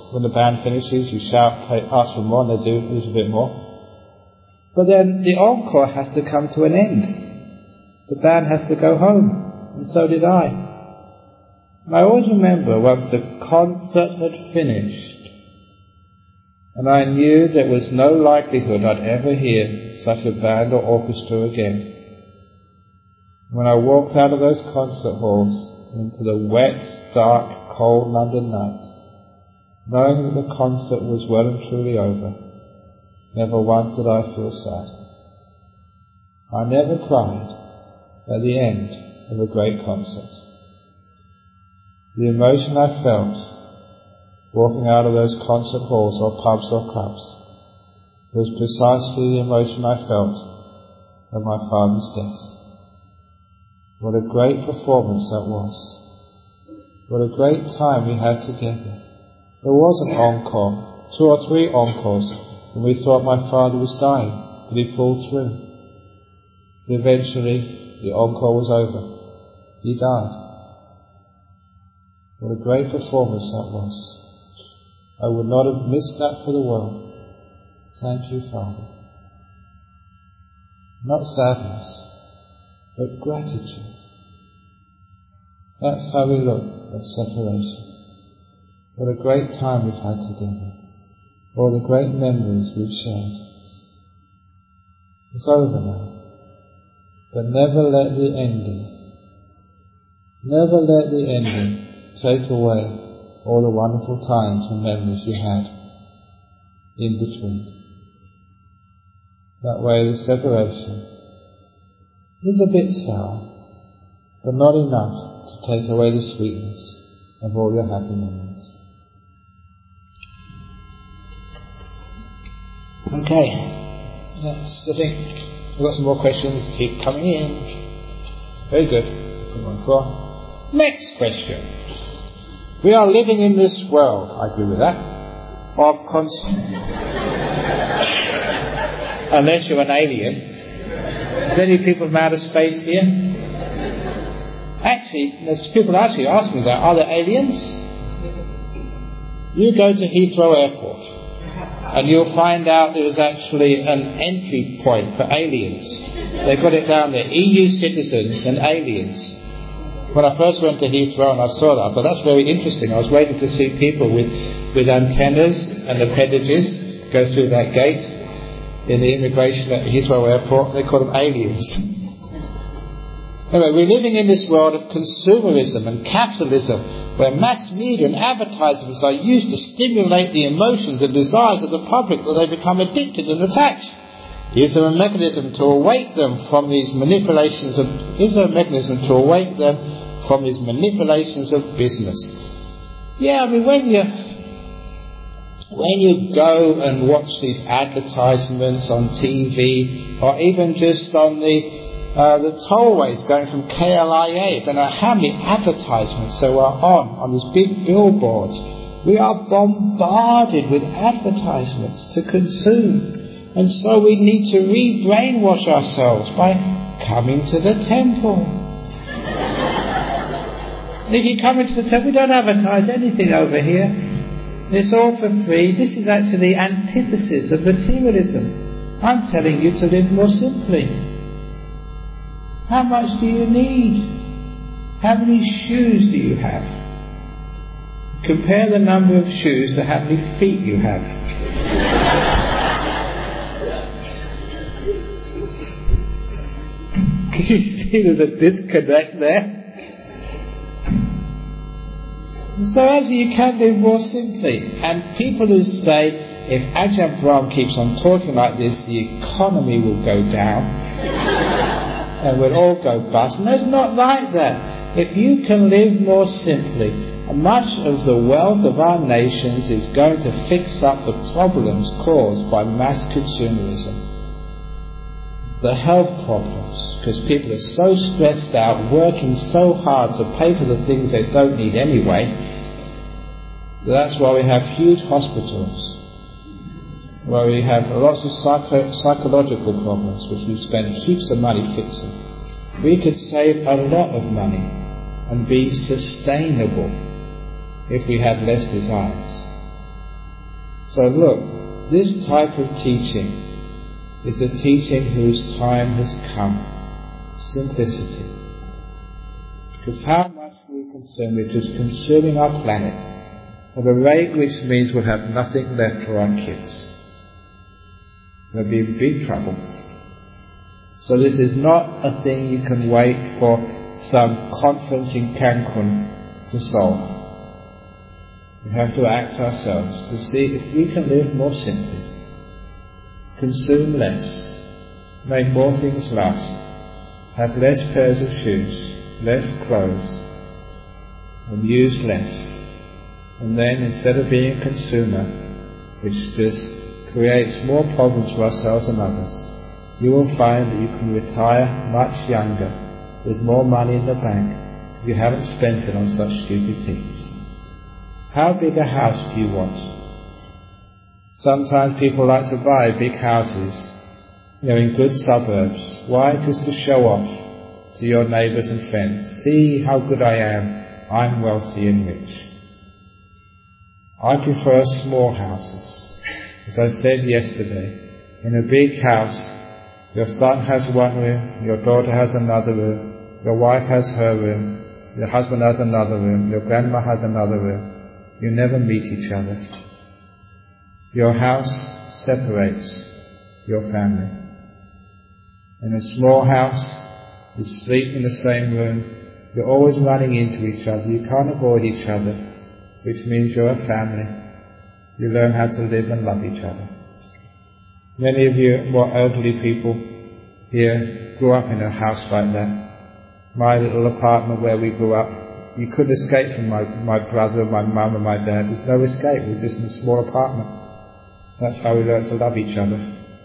When the band finishes, you shout, ask for more, and they do a little bit more. But then the encore has to come to an end. The band has to go home, and so did I. And I always remember once the concert had finished, and I knew there was no likelihood I'd ever hear such a band or orchestra again. When I walked out of those concert halls into the wet, dark, cold London night, knowing that the concert was well and truly over, never once did I feel sad. I never cried at the end of a great concert. The emotion I felt walking out of those concert halls or pubs or clubs was precisely the emotion I felt at my father's death. What a great performance that was. What a great time we had together. There was an encore, 2 or 3 encores, when we thought my father was dying, but he pulled through. But eventually, the encore was over. He died. What a great performance that was. I would not have missed that for the world. Thank you, Father. Not sadness, but gratitude. That's how we look at separation. What a great time we've had together. All the great memories we've shared. It's over now. But never let the ending take away all the wonderful times and memories you had in between. That way the separation is a bit sour, but not enough to take away the sweetness of all your happy memories. Okay, that's the thing. We've got some more questions, keep coming in. Very good. Put on the floor. Next question. We are living in this world, I agree with that, of unless you're an alien. Is there any people from outer space here? Actually, there's people actually ask me that. Are there aliens? You go to Heathrow Airport and you'll find out there is actually an entry point for aliens. They've got it down there, EU citizens and aliens. When I first went to Heathrow and I saw that, I thought that's very interesting. I was waiting to see people with antennas and appendages go through that gate in the immigration at Heathrow Airport. They call them aliens. Anyway, we're living in this world of consumerism and capitalism, where mass media and advertisements are used to stimulate the emotions and desires of the public that they become addicted and attached. Is there a mechanism to awake them from these manipulations of business? Yeah, I mean, when you go and watch these advertisements on TV, or even just on the tollways going from KLIA, I don't know how many advertisements there are on these big billboards. We are bombarded with advertisements to consume. And so we need to re-brainwash ourselves by coming to the temple. And if you come into the temple, we don't advertise anything over here. It's all for free. This is actually the antithesis of materialism. I'm telling you to live more simply. How much do you need? How many shoes do you have? Compare the number of shoes to how many feet you have. Can you see there's a disconnect there? So as you can live more simply. And people who say, if Ajahn Brahm keeps on talking like this, the economy will go down and we'll all go bust. No, it's not like that. If you can live more simply, much of the wealth of our nations is going to fix up the problems caused by mass consumerism. The health problems, because people are so stressed out, working so hard to pay for the things they don't need anyway. That's why we have huge hospitals, where we have lots of psychological problems, which we spend heaps of money fixing. We could save a lot of money and be sustainable if we had less desires. So look, this type of teaching is a teaching whose time has come. Simplicity. Because how much we consume, we're just consuming our planet at a rate which means we'll have nothing left for our kids. We'll be in big trouble. So this is not a thing you can wait for some conference in Cancun to solve. We have to act ourselves to see if we can live more simply, consume less, make more things last, have less pairs of shoes, less clothes, and use less. And then instead of being a consumer, which just creates more problems for ourselves and others, you will find that you can retire much younger with more money in the bank because you haven't spent it on such stupid things. How big a house do you want? Sometimes people like to buy big houses, in good suburbs. Why? Just to show off to your neighbours and friends. See how good I am. I'm wealthy and rich. I prefer small houses. As I said yesterday, in a big house, your son has one room, your daughter has another room, your wife has her room, your husband has another room, your grandma has another room. You never meet each other. Your house separates your family. In a small house, you sleep in the same room, you're always running into each other, you can't avoid each other, which means you're a family. You learn how to live and love each other. Many of you more elderly people here grew up in a house like that. My little apartment where we grew up, you couldn't escape from my brother, my mum and my dad. There's no escape, we're just in a small apartment. That's how we learned to love each other.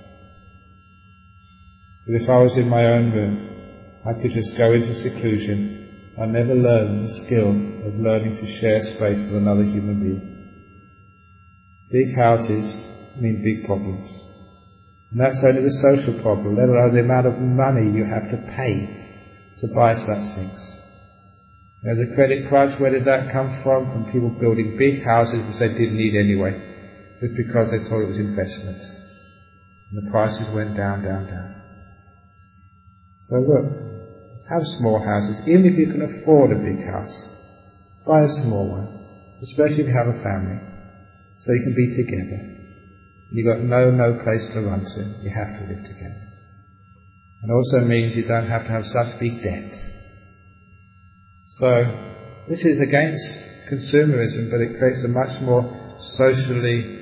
But if I was in my own room, I could just go into seclusion. I never learned the skill of learning to share space with another human being. Big houses mean big problems. And that's only the social problem, let alone the amount of money you have to pay to buy such things. The credit crunch, where did that come from? From people building big houses which they didn't need anyway, just because they thought it was investment. And the prices went down, down, down. So look, have small houses. Even if you can afford a big house, buy a small one, especially if you have a family, so you can be together. You've got no place to run to. You have to live together. It also means you don't have to have such big debt. So, this is against consumerism, but it creates a much more socially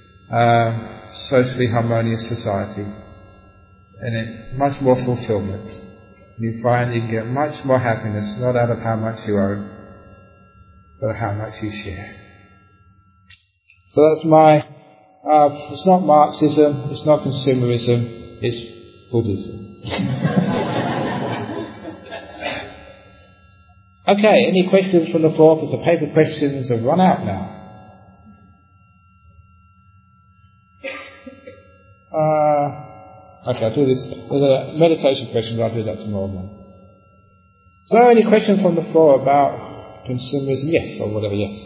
harmonious society, and much more fulfillment. You find you can get much more happiness, not out of how much you own, but how much you share. So that's it's not Marxism, it's not consumerism, it's Buddhism. Okay, any questions from the floor? Because the paper questions have run out now. Okay, I'll do this. There's a meditation question, but I'll do that tomorrow morning. So, any question from the floor about consumerism? Yes, or whatever, yes.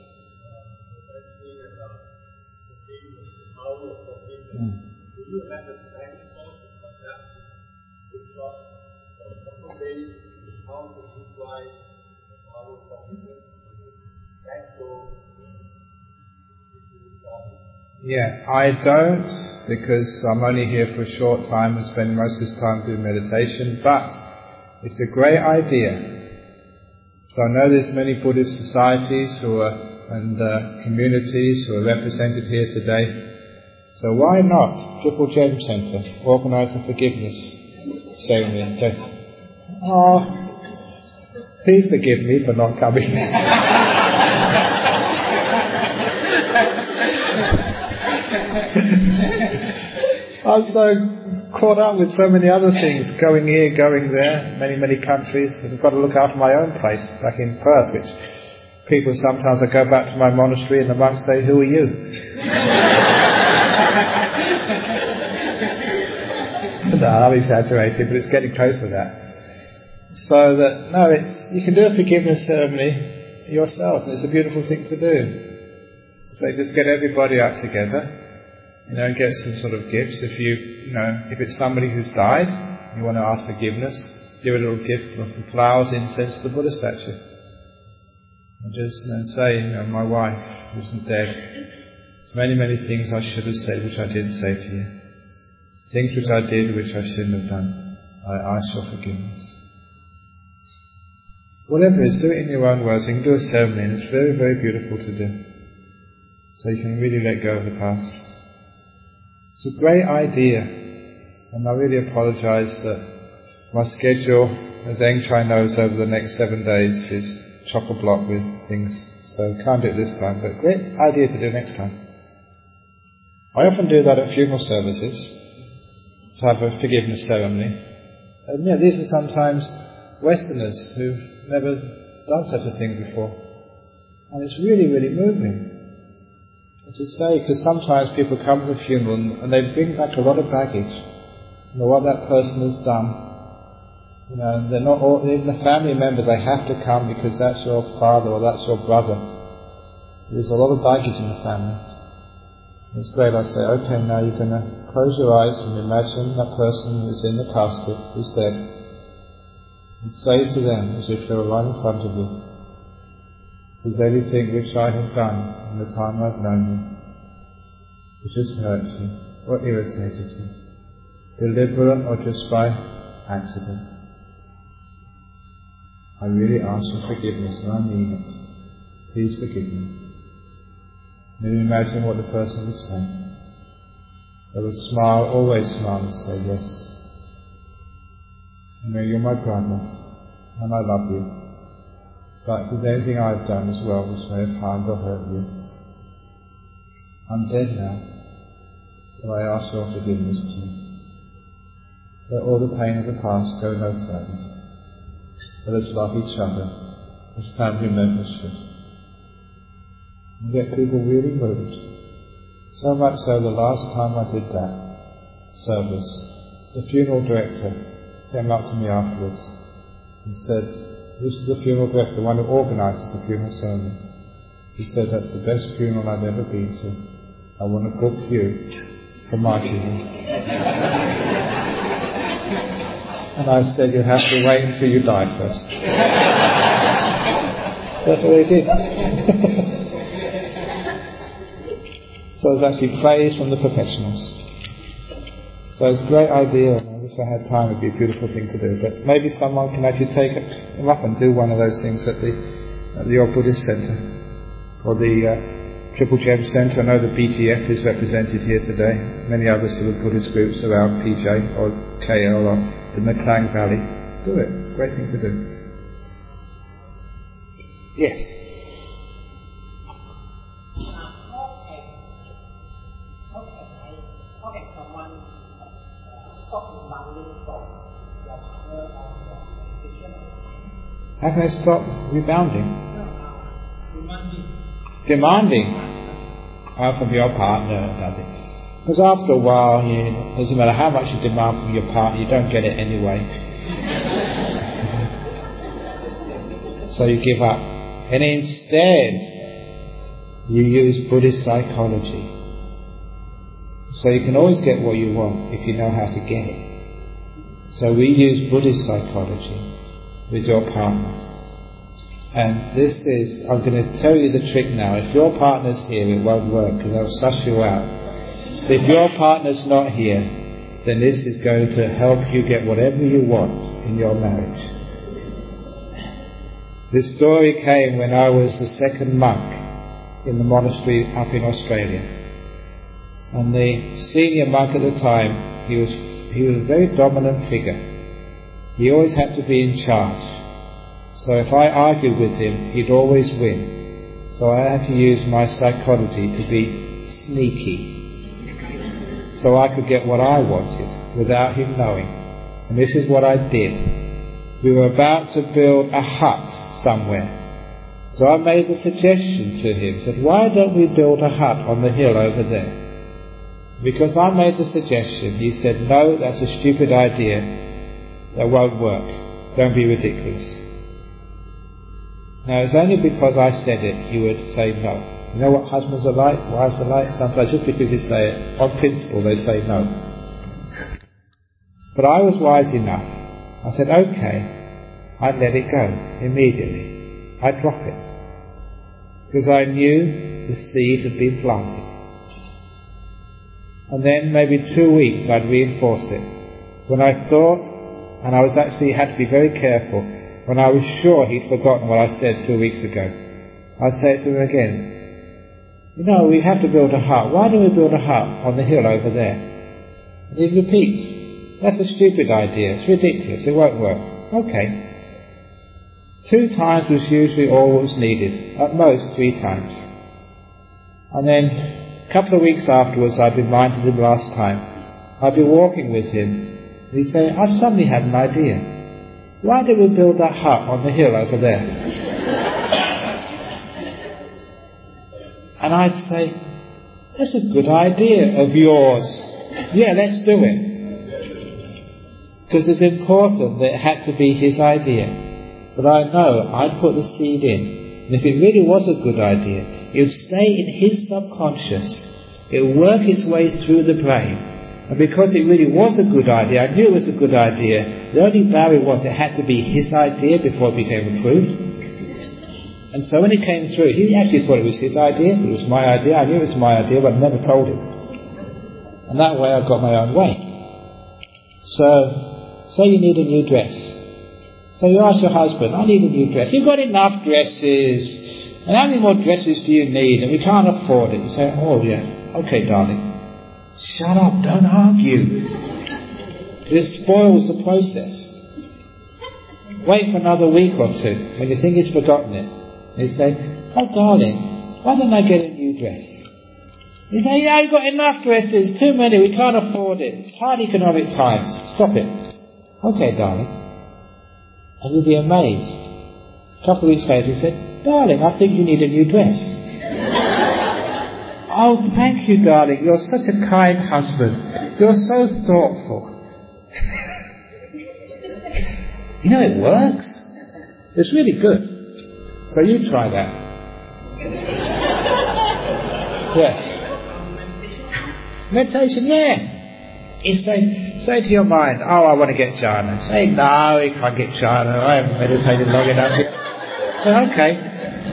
Yeah, I don't, because I'm only here for a short time and spend most of this time doing meditation, but it's a great idea. So I know there's many Buddhist societies and communities who are represented here today. So why not Triple Gem Centre organise a forgiveness ceremony? Okay. Please forgive me for not coming. I'm so caught up with so many other things, going here, going there, many countries, and I've got to look after my own place back in Perth, which people sometimes, I go back to my monastery and the monks say, "Who are you?" No, I'm exaggerating, but it's getting close to that. So that, you can do a forgiveness ceremony yourselves, and it's a beautiful thing to do. So just get everybody up together, and get some sort of gifts. If if it's somebody who's died, you want to ask forgiveness, give a little gift of flowers, incense to the Buddha statue. And just say, my wife isn't dead. There's many, many things I should have said which I didn't say to you. Things which I did which I shouldn't have done. I ask your forgiveness. Whatever it is, do it in your own words. You can do a ceremony, and it's very, very beautiful to do. So you can really let go of the past. It's a great idea, and I really apologise that my schedule, as Eng Chai knows, over the next 7 days is chock-a-block with things, so can't do it this time, but great idea to do next time. I often do that at funeral services, to have a forgiveness ceremony. And these are sometimes Westerners who've never done such a thing before. And it's really, really moving. To say, because sometimes people come to a funeral and they bring back a lot of baggage. What that person has done. And they're not all, even the family members, they have to come because that's your father or that's your brother. There's a lot of baggage in the family. It's great, I say, okay, now you're going to close your eyes and imagine that person who's in the casket, who's dead, and say to them, as if they were right in front of you, is there anything which I have done in the time I've known you, which has hurt you, or irritated you, deliberate or just by accident? I really ask for forgiveness, and I mean it. Please forgive me. Then imagine what the person would say. They would smile, always smile, and say, yes. You're my brother, and I love you. But if there's anything I've done as well which may have harmed or hurt you, I'm dead now, but I ask your forgiveness too. Let all the pain of the past go no further. Let us love each other as family members should. And get people really moved. So much so the last time I did that service, the funeral director came up to me afterwards and said, this is the funeral director, the one who organises the funeral ceremonies. He said, that's the best funeral I've ever been to. I want to book you for my funeral. And I said, you have to wait until you die first. That's what he did. So it's actually praise from the professionals. So it's a great idea, and I wish I had time. It would be a beautiful thing to do. But maybe someone can actually take him up and do one of those things at the York Buddhist Centre, or the Triple Gem Centre. I know the BTF is represented here today. Many other sort of Buddhist groups around PJ or KL or the Meklang Valley. Do it. It's a great thing to do. Yes. How can I stop rebounding? Demanding. From your partner, does it? Because after a while, it doesn't matter how much you demand from your partner, you don't get it anyway. So you give up. And instead, you use Buddhist psychology. So you can always get what you want if you know how to get it. So we use Buddhist psychology with your partner. And this is, I'm going to tell you the trick now. If your partner's here, it won't work because they'll suss you out. If your partner's not here, then this is going to help you get whatever you want in your marriage. This story came when I was the second monk in the monastery up in Australia. And the senior monk at the time, he was a very dominant figure. He always had to be in charge. So if I argued with him, he'd always win. So I had to use my psychology to be sneaky. So I could get what I wanted without him knowing. And this is what I did. We were about to build a hut somewhere. So I made the suggestion to him, said, why don't we build a hut on the hill over there? Because I made the suggestion, he said, no, that's a stupid idea. That won't work. Don't be ridiculous. Now, it's only because I said it he would say no. You know what husbands are like, wives are like? Sometimes just because you say it, on principle they say no. But I was wise enough. I said, okay, I'd let it go immediately. I'd drop it. Because I knew the seed had been planted. And then maybe 2 weeks I'd reinforce it. When I thought, and I was actually had to be very careful, when I was sure he'd forgotten what I said 2 weeks ago, I'd say it to him again. You know, we have to build a hut. Why don't we build a hut on the hill over there? And he repeats, that's a stupid idea. It's ridiculous. It won't work. Okay. 2 times was usually all that was needed. At most 3 times. And then a couple of weeks afterwards, I'd reminded him last time. I'd be walking with him. And he'd say, I've suddenly had an idea. Why don't we build that hut on the hill over there? And I'd say, that's a good idea of yours. Yeah, let's do it. Because it's important that it had to be his idea. But I know I'd put the seed in. And if it really was a good idea, it would stay in his subconscious. It would work its way through the brain. And because it really was a good idea, I knew it was a good idea, the only barrier was it had to be his idea before it became approved. And so when it came through, he actually thought it was his idea, but it was my idea. I knew it was my idea, but I never told him. And that way I got my own way. So, say you need a new dress. So you ask your husband, I need a new dress. You've got enough dresses. And how many more dresses do you need? And we can't afford it. You say, oh yeah, okay darling. Shut up, don't argue. It spoils the process. Wait for another week or 2 when you think he's forgotten it. And you say, oh darling, why don't I get a new dress? You say, yeah, I've got enough dresses, too many, we can't afford it. It's hard economic times. Stop it. Okay darling. And you'll be amazed. A couple of weeks later he said, darling, I think you need a new dress. Oh, thank you, darling. You're such a kind husband. You're so thoughtful. You know, it works. It's really good. So you try that. Yeah. Meditation, yeah. You say to your mind, oh, I want to get jhana. Say, no, you can't get jhana. I haven't meditated long enough yet. Say, okay.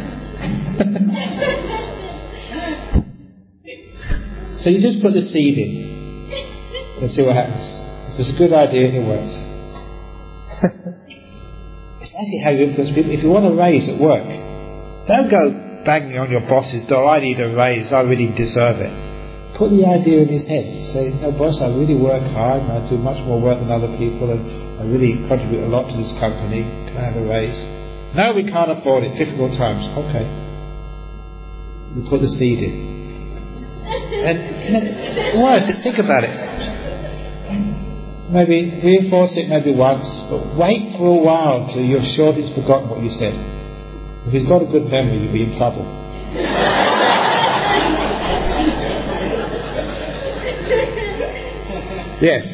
So you just put the seed in and see what happens. If it's a good idea, it works. It's actually how you influence people. If you want a raise at work, don't go banging on your boss's door, I need a raise, I really deserve it. Put the idea in his head. Say, no boss, I really work hard and I do much more work than other people and I really contribute a lot to this company. Can I have a raise? No, we can't afford it. Difficult times. Okay. We put the seed in. And worse, think about it. Maybe reinforce it maybe once, but wait for a while till you're sure he's forgotten what you said. If he's got a good memory, you'll be in trouble. Yes.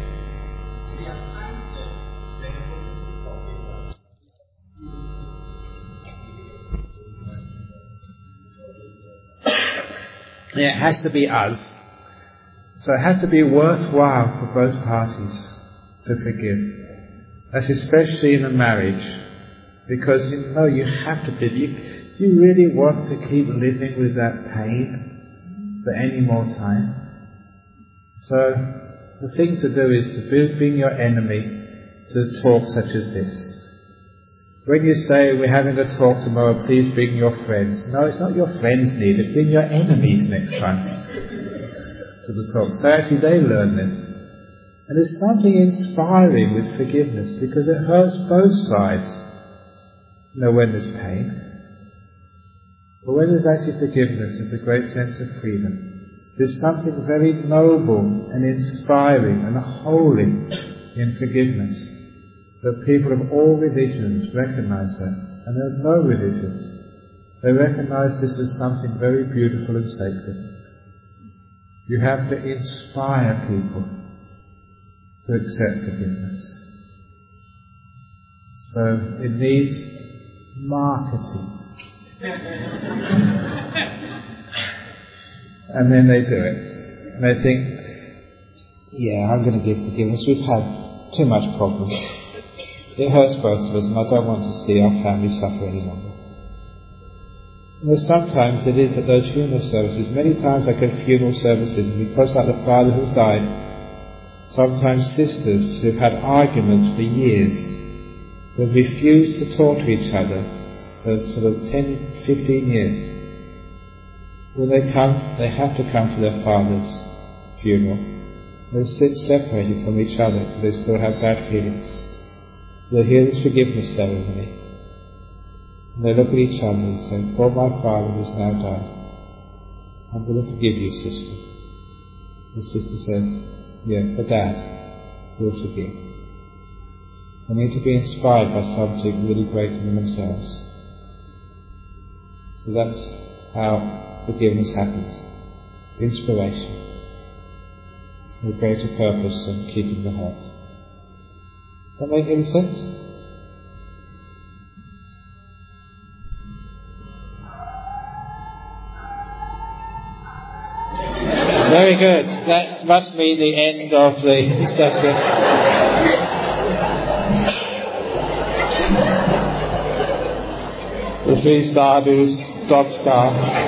Yeah, it has to be us. So it has to be worthwhile for both parties to forgive. That's especially in a marriage. Because you have to forgive. Do you really want to keep living with that pain for any more time? So the thing to do is to bring your enemy to talk such as this. When you say, we're having a talk tomorrow, please bring your friends. No, it's not your friends needed. Bring your enemies next time to the talk. So actually they learn this. And there's something inspiring with forgiveness because it hurts both sides. When there's pain. But when there's actually forgiveness, there's a great sense of freedom. There's something very noble and inspiring and holy in forgiveness. That people of all religions recognize that, and of no religions. They recognize this as something very beautiful and sacred. You have to inspire people to accept forgiveness. So it needs marketing. And then they do it. And they think, yeah, I'm going to give forgiveness. We've had too much problems. It hurts both of us, and I don't want to see our family suffer any longer. And sometimes it is at those funeral services. Many times I go to funeral services, and because like the father who's died, sometimes sisters who've had arguments for years, who've refused to talk to each other for sort of 10, 15 years. When they come, they have to come to their father's funeral. They sit separated from each other because they still have bad feelings. They hear this forgiveness ceremony. And they look at each other and say, for my father who's now died, I'm going to forgive you, sister. The sister says, yeah, for Dad, we'll forgive. They need to be inspired by something really greater than themselves. So that's how forgiveness happens. Inspiration. With greater purpose than keeping the hurt. Does that make any sense? Very good. That must be the end of the session. The 3 sadhus, top star.